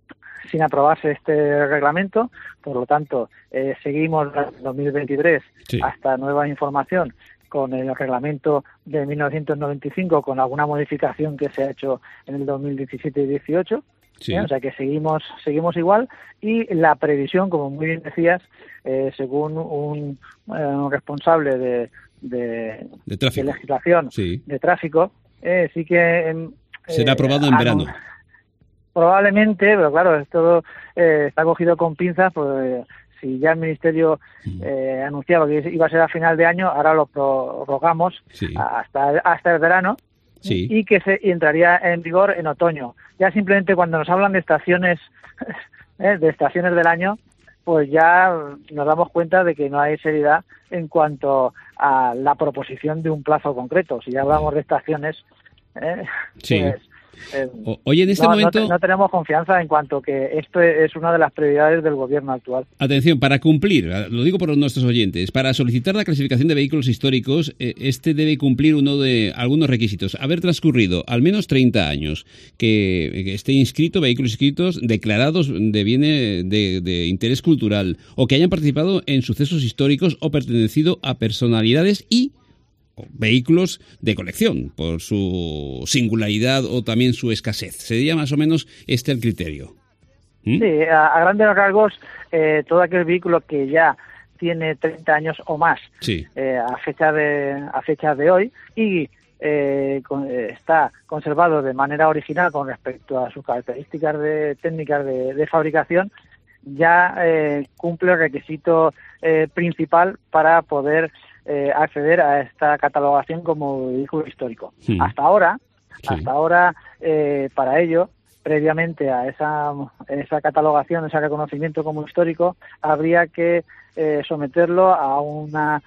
sin aprobarse este reglamento, por lo tanto, eh, seguimos en dos mil veintitrés, sí, hasta nueva información, con el reglamento de mil novecientos noventa y cinco, con alguna modificación que se ha hecho en el dos mil diecisiete y dieciocho, sí, ¿eh? O sea que seguimos seguimos igual, y la previsión, como muy bien decías, eh, según un, eh, un responsable de, de, de, de legislación, sí, de tráfico, eh, sí que... Eh, será aprobado en verano. Probablemente, pero claro, esto eh, está cogido con pinzas, pues si ya el Ministerio eh, anunciaba que iba a ser a final de año, ahora lo prorrogamos, sí, hasta hasta el verano, sí, y que se y entraría en vigor en otoño. Ya simplemente cuando nos hablan de estaciones eh, de estaciones del año, pues ya nos damos cuenta de que no hay seriedad en cuanto a la proposición de un plazo concreto. Si ya hablamos de estaciones, eh, sí, pues Eh, Oye, en este no, momento... No, no tenemos confianza en cuanto que esto es una de las prioridades del gobierno actual. Atención, para cumplir, lo digo por nuestros oyentes, para solicitar la clasificación de vehículos históricos, este debe cumplir uno de algunos requisitos. Haber transcurrido al menos treinta años, que, que esté inscrito, vehículos inscritos, declarados de bienes de, de interés cultural, o que hayan participado en sucesos históricos o pertenecido a personalidades y vehículos de colección, por su singularidad o también su escasez. Sería más o menos este el criterio. ¿Mm? Sí, a, a grandes rasgos, eh, todo aquel vehículo que ya tiene treinta años o más, sí, eh, a fecha de a fecha de hoy y eh, con, eh, está conservado de manera original con respecto a sus características de, técnicas de, de fabricación, ya eh, cumple el requisito eh, principal para poder Eh, acceder a esta catalogación como vehículo histórico. Sí. Hasta ahora, sí, hasta ahora, eh, para ello, previamente a esa, esa catalogación, ese reconocimiento como histórico, habría que eh, someterlo a una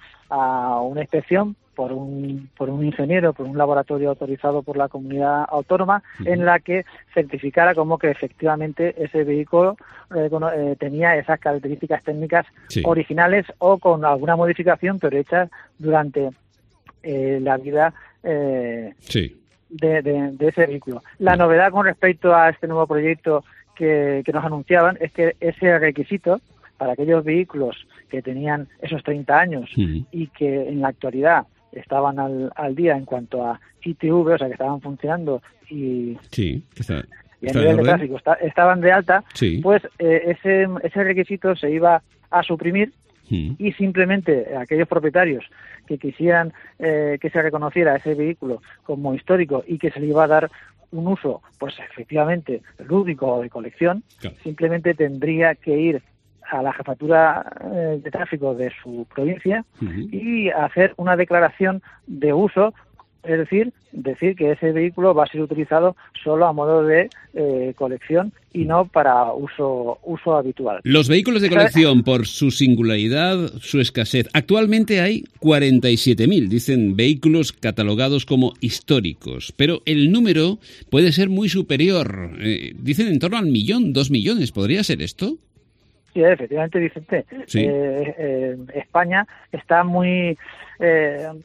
a una inspección por un por un ingeniero, por un laboratorio autorizado por la comunidad autónoma, uh-huh, en la que certificara como que efectivamente ese vehículo eh, eh, tenía esas características técnicas, sí, originales o con alguna modificación, pero hecha durante eh, la vida eh, sí, de, de, de ese vehículo. La uh-huh, novedad con respecto a este nuevo proyecto que, que nos anunciaban es que ese requisito para aquellos vehículos que tenían esos treinta años, uh-huh, y que en la actualidad estaban al, al día en cuanto a I T V, o sea, que estaban funcionando y, sí, está, y a nivel de tráfico está, estaban de alta, sí, pues eh, ese, ese requisito se iba a suprimir, mm, y simplemente aquellos propietarios que quisieran eh, que se reconociera ese vehículo como histórico y que se le iba a dar un uso, pues efectivamente, lúdico o de colección, claro, simplemente tendría que ir a la jefatura eh, de tráfico de su provincia, uh-huh, y hacer una declaración de uso, es decir, decir que ese vehículo va a ser utilizado solo a modo de eh, colección y no para uso uso habitual. Los vehículos de colección, por su singularidad, su escasez, actualmente hay cuarenta y siete mil, dicen, vehículos catalogados como históricos, pero el número puede ser muy superior, eh, dicen en torno al millón, dos millones, ¿podría ser esto? Sí, efectivamente, Vicente. Sí. Eh, eh, España está muy eh,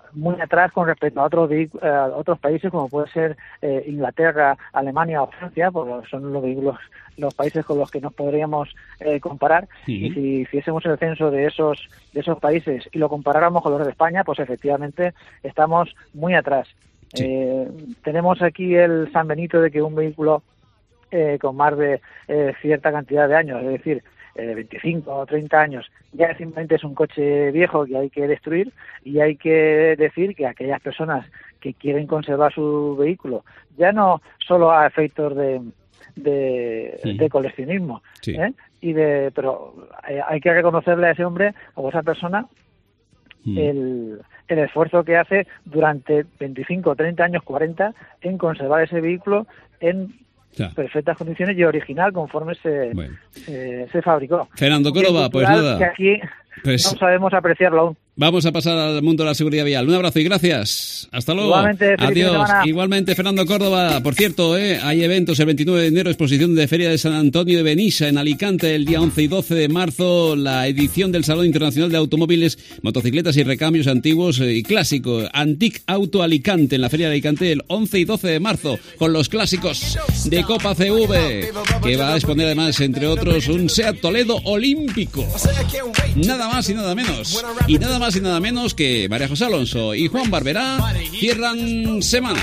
muy atrás con respecto a otros uh, otros países como puede ser eh, Inglaterra, Alemania o Francia, porque son los vehículos, los países con los que nos podríamos eh, comparar. Sí. Y si hiciésemos el censo de esos de esos países y lo comparáramos con los de España, pues efectivamente estamos muy atrás. Sí. Eh, tenemos aquí el San Benito de que un vehículo eh, con más de eh, cierta cantidad de años, es decir, eh, veinticinco o treinta años, ya simplemente es un coche viejo que hay que destruir, y hay que decir que aquellas personas que quieren conservar su vehículo, ya no solo a efectos de de, sí. de coleccionismo, sí. ¿eh? y de pero eh, hay que reconocerle a ese hombre o a esa persona mm. el el esfuerzo que hace durante veinticinco, treinta años, cuarenta en conservar ese vehículo en claro. perfectas condiciones y original conforme se, bueno. se, se fabricó. Fernando Córdoba, pues nada. Que aquí pues, no sabemos apreciarlo aún. Vamos a pasar al mundo de la seguridad vial. Un abrazo y gracias. Hasta luego. Igualmente, adiós. Igualmente, Fernando Córdoba. Por cierto, ¿eh? hay eventos el veintinueve de enero, exposición de Feria de San Antonio de Benissa en Alicante, el día once y doce de marzo, la edición del Salón Internacional de Automóviles, Motocicletas y Recambios Antiguos y Clásico, Antic Auto Alicante, en la Feria de Alicante, el once y doce de marzo, con los clásicos de Copa C V, que va a exponer además, entre otros, un Seat Toledo Olímpico. Nada más y nada menos. Y nada más y nada menos que María José Alonso y Juan Barberá cierran semana.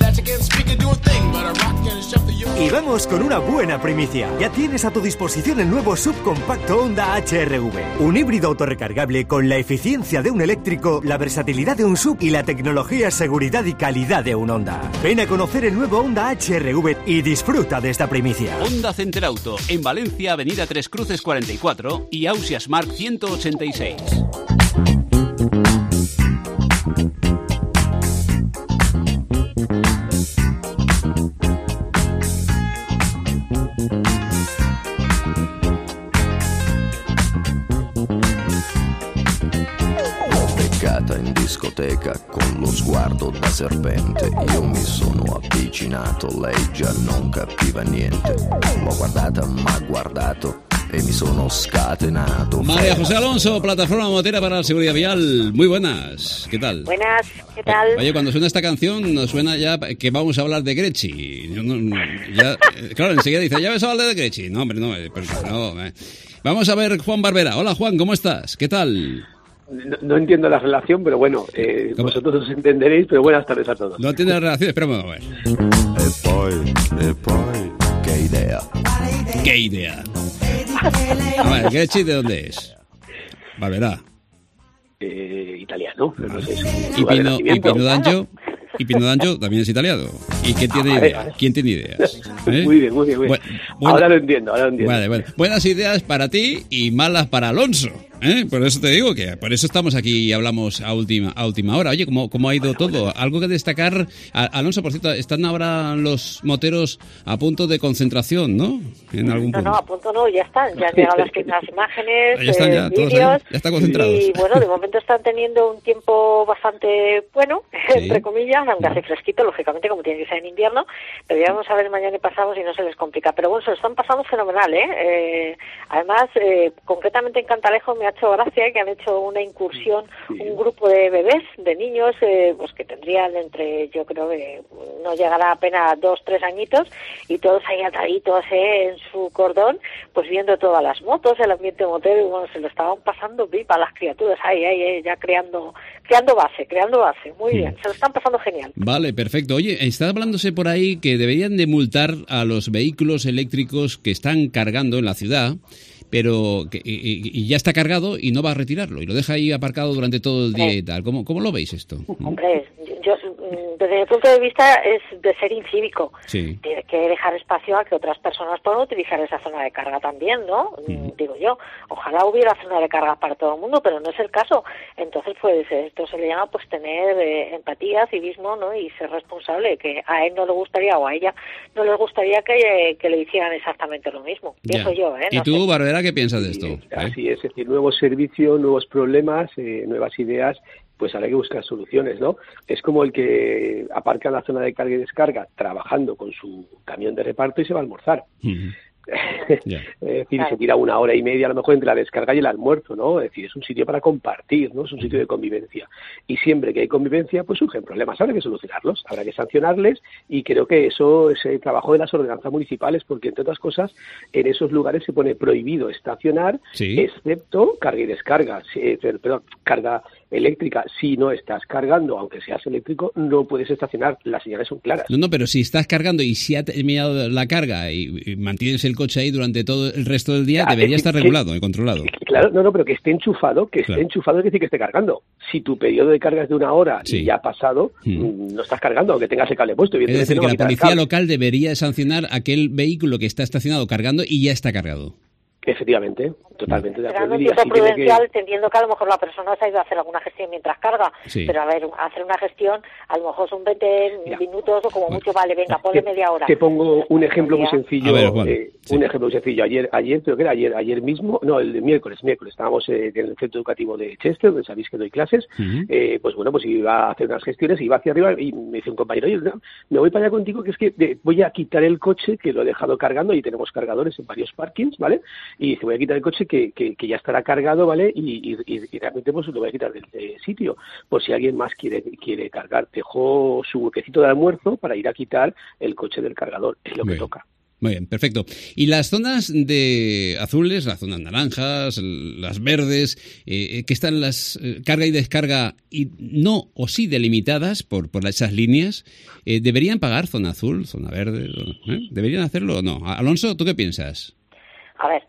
Y vamos con una buena primicia. Ya tienes a tu disposición el nuevo subcompacto Honda H R V. Un híbrido autorrecargable con la eficiencia de un eléctrico, la versatilidad de un sub y la tecnología, seguridad y calidad de un Honda. Ven a conocer el nuevo Honda H R V y disfruta de esta primicia. Honda Center Auto, en Valencia, Avenida Tres Cruces cuarenta y cuatro y Ausias Mark ciento ochenta y seis. In discoteca con lo sguardo da serpente, io mi sono avvicinato, lei già non capiva niente, l'ho guardata, m'ha guardato e mi sono scatenato. María José Alonso, plataforma motera para la seguridad vial. Muy buenas, ¿qué tal? Buenas, ¿qué tal? Oye, cuando suena esta canción nos suena ya que vamos a hablar de Grechi. Ya, claro, enseguida dice, ¿ya vas a hablar de Grechi? No, hombre, no, pues no. Eh. Vamos a ver Juan Barberá. Hola Juan, ¿cómo estás? ¿Qué tal? No, no entiendo la relación, pero bueno, eh, vosotros os entenderéis, pero buenas tardes a todos. No entiendo la relación, espera a ver. E poi, e poi, qué idea. ¿Qué idea? A ver, ¿Grechi de dónde es? Barberá. Eh, italiano, pero no sé. ¿Y Pino, y Pino D'Angio? Y Pino D'Angio también es italiano. ¿Y quién tiene ideas? ¿Quién tiene ideas? ¿Eh? Muy bien, muy bien. Muy bien. Bueno, ahora lo entiendo, ahora lo entiendo. Vale, vale. Buenas ideas para ti y malas para Alonso. ¿Eh? Por eso te digo que por eso estamos aquí y hablamos a última a última hora. Oye, ¿cómo, cómo ha ido todo? Algo que destacar. A, Alonso, por cierto, están ahora los moteros a punto de concentración, ¿no? En algún punto. No, no, a punto no, ya están. Ya han llegado las primeras imágenes, ya están, ya, eh, vídeos. Ya están concentrados. Y bueno, de momento están teniendo un tiempo bastante bueno, sí. entre comillas, aunque hace fresquito, lógicamente, como tiene que ser en invierno. Pero ya vamos a ver mañana y pasado si no se les complica. Pero bueno, se lo están pasando fenomenal, ¿eh? eh además, eh, concretamente en Cantalejo me ha hecho gracia que han hecho una incursión, sí. un grupo de bebés, de niños, eh, pues que tendrían entre, yo creo que no llegará apenas dos, tres añitos, y todos ahí ataditos eh, en su cordón, pues viendo todas las motos, el ambiente motero, y bueno, se lo estaban pasando pipa a las criaturas, ahí, ahí, ahí, ya creando, creando base, creando base, muy sí. bien, se lo están pasando genial. Vale, perfecto. Oye, está hablándose por ahí que deberían de multar a los vehículos eléctricos que están cargando en la ciudad, pero que, y, y ya está cargado y no va a retirarlo y lo deja ahí aparcado durante todo el día sí. y tal. ¿Cómo, cómo lo veis esto? Hombre, yo, desde mi punto de vista es de ser incívico. Sí. Tiene que dejar espacio a que otras personas puedan utilizar esa zona de carga también, ¿no? Mm. Digo yo, ojalá hubiera zona de carga para todo el mundo, pero no es el caso. Entonces, pues esto se le llama pues tener eh, empatía, civismo, ¿no? Y ser responsable, que a él no le gustaría o a ella no les gustaría que, que le hicieran exactamente lo mismo. Pienso yo, ¿eh? ¿Y no tú, sé. Barberá, qué piensas de esto? Sí, así es, es decir, nuevos servicios, nuevos problemas, eh, nuevas ideas, pues habrá que buscar soluciones, ¿no? Es como el que aparca en la zona de carga y descarga trabajando con su camión de reparto y se va a almorzar. Uh-huh. Yeah. Es decir, claro. Se tira una hora y media a lo mejor entre la descarga y el almuerzo, ¿no? Es decir, es un sitio para compartir, ¿no? Es un sitio de convivencia. Y siempre que hay convivencia, pues surgen problemas. Habrá que solucionarlos, habrá que sancionarles, y creo que eso es el trabajo de las ordenanzas municipales, porque entre otras cosas, en esos lugares se pone prohibido estacionar, sí. excepto carga y descarga, sí, perdón, carga eléctrica. Si no estás cargando, aunque seas eléctrico, no puedes estacionar. Las señales son claras. No, no, pero si estás cargando y si ha terminado la carga y, y mantienes el coche ahí durante todo el resto del día, claro, debería estar que, regulado y controlado. Claro, no, no, pero que esté enchufado, que claro. esté enchufado es decir que esté cargando. Si tu periodo de carga es de una hora sí. y ya ha pasado, hmm. no estás cargando, aunque tengas el cable puesto. Es decir, no que la policía local debería sancionar aquel vehículo que está estacionado cargando y ya está cargado. Efectivamente, totalmente de acuerdo. En tiempo prudencial, que... te entiendo que a lo mejor la persona se ha ido a hacer alguna gestión mientras carga, sí. pero a ver, hacer una gestión, a lo mejor son veinte Mira. minutos o como bueno. mucho, vale, venga, ponle media hora. Te pongo un ejemplo muy sencillo, ver, bueno, eh, sí. un ejemplo muy sencillo. Ayer, ayer creo que era ayer, ayer mismo, no, el miércoles, miércoles, estábamos eh, en el centro educativo de Chester, donde sabéis que doy clases, uh-huh. eh, pues bueno, pues iba a hacer unas gestiones, iba hacia arriba y me dice un compañero, oye, no, me voy para allá contigo, que es que de, voy a quitar el coche, que lo he dejado cargando, y tenemos cargadores en varios parkings, ¿vale? Y dice, voy a quitar el coche Que, que, que ya estará cargado, ¿vale? Y, y, y realmente pues lo voy a quitar del de sitio, por si alguien más quiere quiere cargar. Dejó su huequecito de almuerzo para ir a quitar el coche del cargador, es lo Muy que bien. toca. Muy bien, perfecto. Y las zonas de azules, las zonas naranjas, las verdes, eh, que están las eh, carga y descarga y no o sí delimitadas por, por esas líneas, eh, ¿deberían pagar zona azul, zona verde? ¿Eh? ¿Deberían hacerlo o no? Alonso, ¿tú qué piensas? A ver,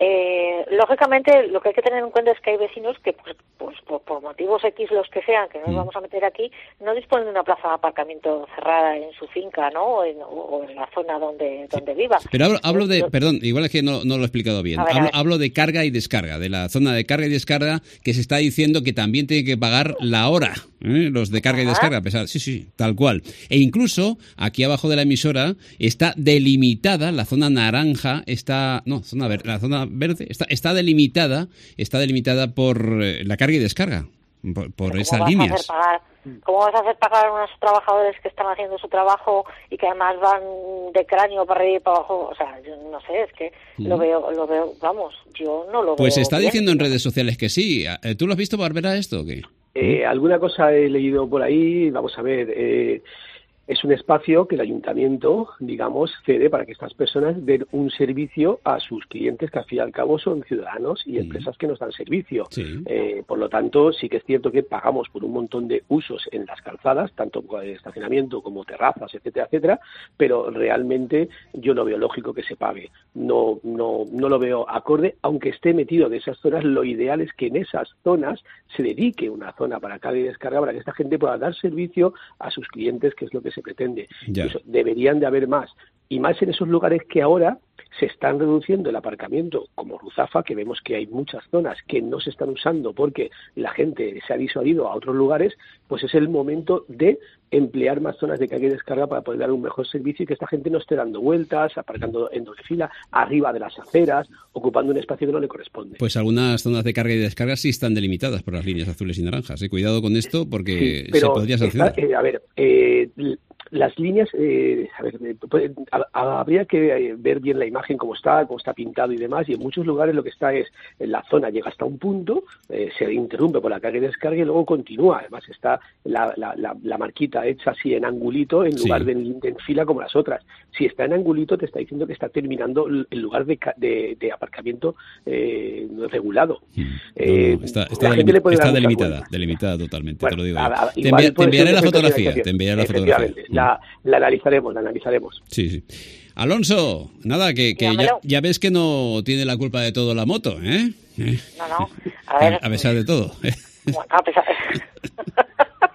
Eh, lógicamente, lo que hay que tener en cuenta es que hay vecinos que, pues, pues por, por motivos X, los que sean, que no nos vamos a meter aquí, no disponen de una plaza de aparcamiento cerrada en su finca, ¿no? O en, o en la zona donde, donde viva. Pero hablo, hablo de, perdón, igual es que no, no lo he explicado bien. Ver, hablo, hablo de carga y descarga, de la zona de carga y descarga, que se está diciendo que también tiene que pagar la hora, ¿eh? Los de carga Ajá. y descarga, a pesar, sí, sí, tal cual. E incluso, aquí abajo de la emisora, está delimitada, la zona naranja, está, no, zona verde, la zona verde está, está delimitada, está delimitada por eh, la carga y descarga, por, por esas líneas. Pagar, ¿Cómo vas a hacer pagar a unos trabajadores que están haciendo su trabajo y que además van de cráneo para arriba y para abajo? O sea, yo no sé, es que mm. lo veo, lo veo, vamos, yo no lo pues veo. Pues se está bien. diciendo en redes sociales que sí. ¿Tú lo has visto, Barbera, esto o qué? Eh, alguna cosa he leído por ahí, vamos a ver, eh, es un espacio que el ayuntamiento, digamos, cede para que estas personas den un servicio a sus clientes, que al fin y al cabo son ciudadanos y empresas que nos dan servicio. Sí. Eh, por lo tanto, sí que es cierto que pagamos por un montón de usos en las calzadas, tanto de estacionamiento como terrazas, etcétera, etcétera, pero realmente yo no veo lógico que se pague. No, no, no lo veo acorde, aunque esté metido de esas zonas. Lo ideal es que en esas zonas se dedique una zona para carga y descarga, para que esta gente pueda dar servicio a sus clientes, que es lo que se pretende. Eso, deberían de haber más, y más en esos lugares que ahora se están reduciendo el aparcamiento, como Ruzafa, que vemos que hay muchas zonas que no se están usando porque la gente se ha disuadido a otros lugares. Pues es el momento de emplear más zonas de carga y descarga para poder dar un mejor servicio y que esta gente no esté dando vueltas, aparcando en doble fila, arriba de las aceras, ocupando un espacio que no le corresponde. Pues algunas zonas de carga y descarga sí están delimitadas por las líneas azules y naranjas. ¿eh? Cuidado con esto porque sí, se podría sancionar. Está, eh, a ver, eh, las líneas, eh, a ver, eh, a, a, habría que ver bien la imagen, cómo está, cómo está pintado y demás, y en muchos lugares lo que está es, en la zona llega hasta un punto, eh, se interrumpe por la carga y descarga y luego continúa. Además está la, la, la, la marquita hecha así en angulito en lugar sí. de, en, de en fila como las otras. Si está en angulito te está diciendo que está terminando el lugar de, de, de aparcamiento eh, regulado. Mm. Eh, no, está está, delimit, está delimitada, delimitada totalmente, bueno, te lo digo. A, a, te, envi te enviaré la fotografía, te enviaré la fotografía. La, la analizaremos, la analizaremos. Sí, sí. Alonso, nada, que, que ya, ya ves que no tiene la culpa de todo la moto, ¿eh? No, no, a ver. A, a pesar de todo. Bueno, a pesar de...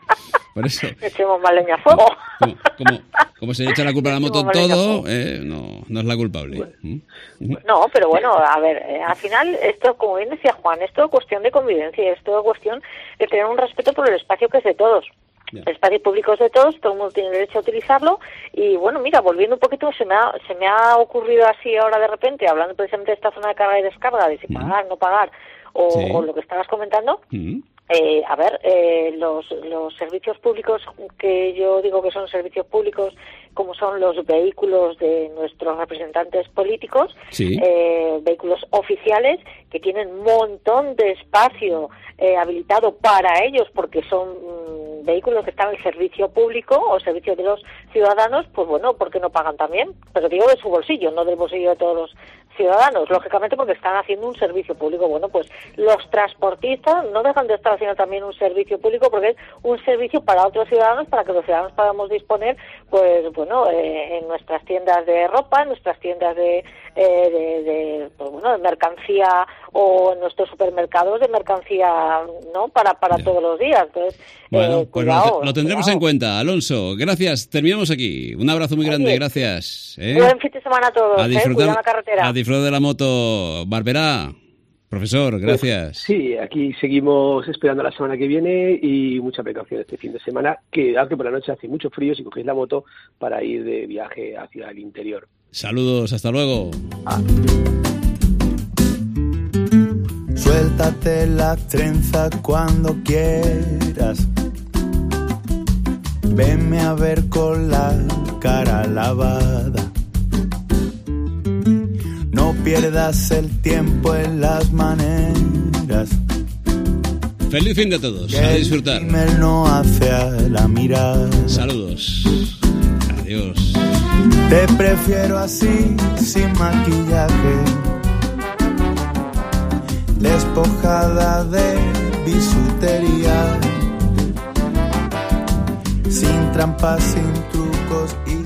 Por eso. Echemos más leña a fuego. Como, como, como se le echa la culpa a la moto en todo, eh, no, no es la culpable. Bueno. No, pero bueno, a ver, eh, al final esto, como bien decía Juan, es todo cuestión de convivencia, es todo cuestión de tener un respeto por el espacio que es de todos. Ya. El espacio público es de todos, todo el mundo tiene derecho a utilizarlo. Y bueno, mira, volviendo un poquito, se me ha, se me ha ocurrido así ahora de repente, hablando precisamente de esta zona de carga y descarga, de si pagar, no pagar, o, sí. o lo que estabas comentando. Mm. Eh, a ver, eh, los, los servicios públicos que yo digo que son servicios públicos, como son los vehículos de nuestros representantes políticos, sí. eh, vehículos oficiales que tienen un montón de espacio eh, habilitado para ellos porque son mm, vehículos que están al servicio público o servicio de los ciudadanos, pues bueno, ¿por qué no pagan también? Pero digo de su bolsillo, no del bolsillo de todos los ciudadanos, lógicamente porque están haciendo un servicio público. Bueno, pues los transportistas no dejan de estar haciendo también un servicio público porque es un servicio para otros ciudadanos, para que los ciudadanos podamos disponer, pues bueno, eh, en nuestras tiendas de ropa, en nuestras tiendas de, eh, de, de pues bueno, de mercancía o en nuestros supermercados de mercancía, ¿no? Para para todos los días. Entonces, bueno, eh, pues cuidado, lo, lo tendremos cuidado. en cuenta. Alonso, gracias. Terminamos aquí. Un abrazo muy grande, Oye, gracias. ¿eh? Buen fin de semana a todos, A disfrutar, ¿eh? Cuidado la carretera. a disfrutar de la moto. Barberá, profesor, gracias. Pues, sí, aquí seguimos esperando la semana que viene y mucha precaución este fin de semana, que aunque por la noche hace mucho frío, si cogéis la moto para ir de viaje hacia el interior. Saludos, hasta luego. Ah. Suéltate la trenza cuando quieras. Venme a ver con la cara lavada. No pierdas el tiempo en las maneras. Feliz fin de todos. A disfrutar. El no hace a la mirada. Saludos. Adiós. Te prefiero así, sin maquillaje, despojada de bisutería, sin trampas, sin trucos y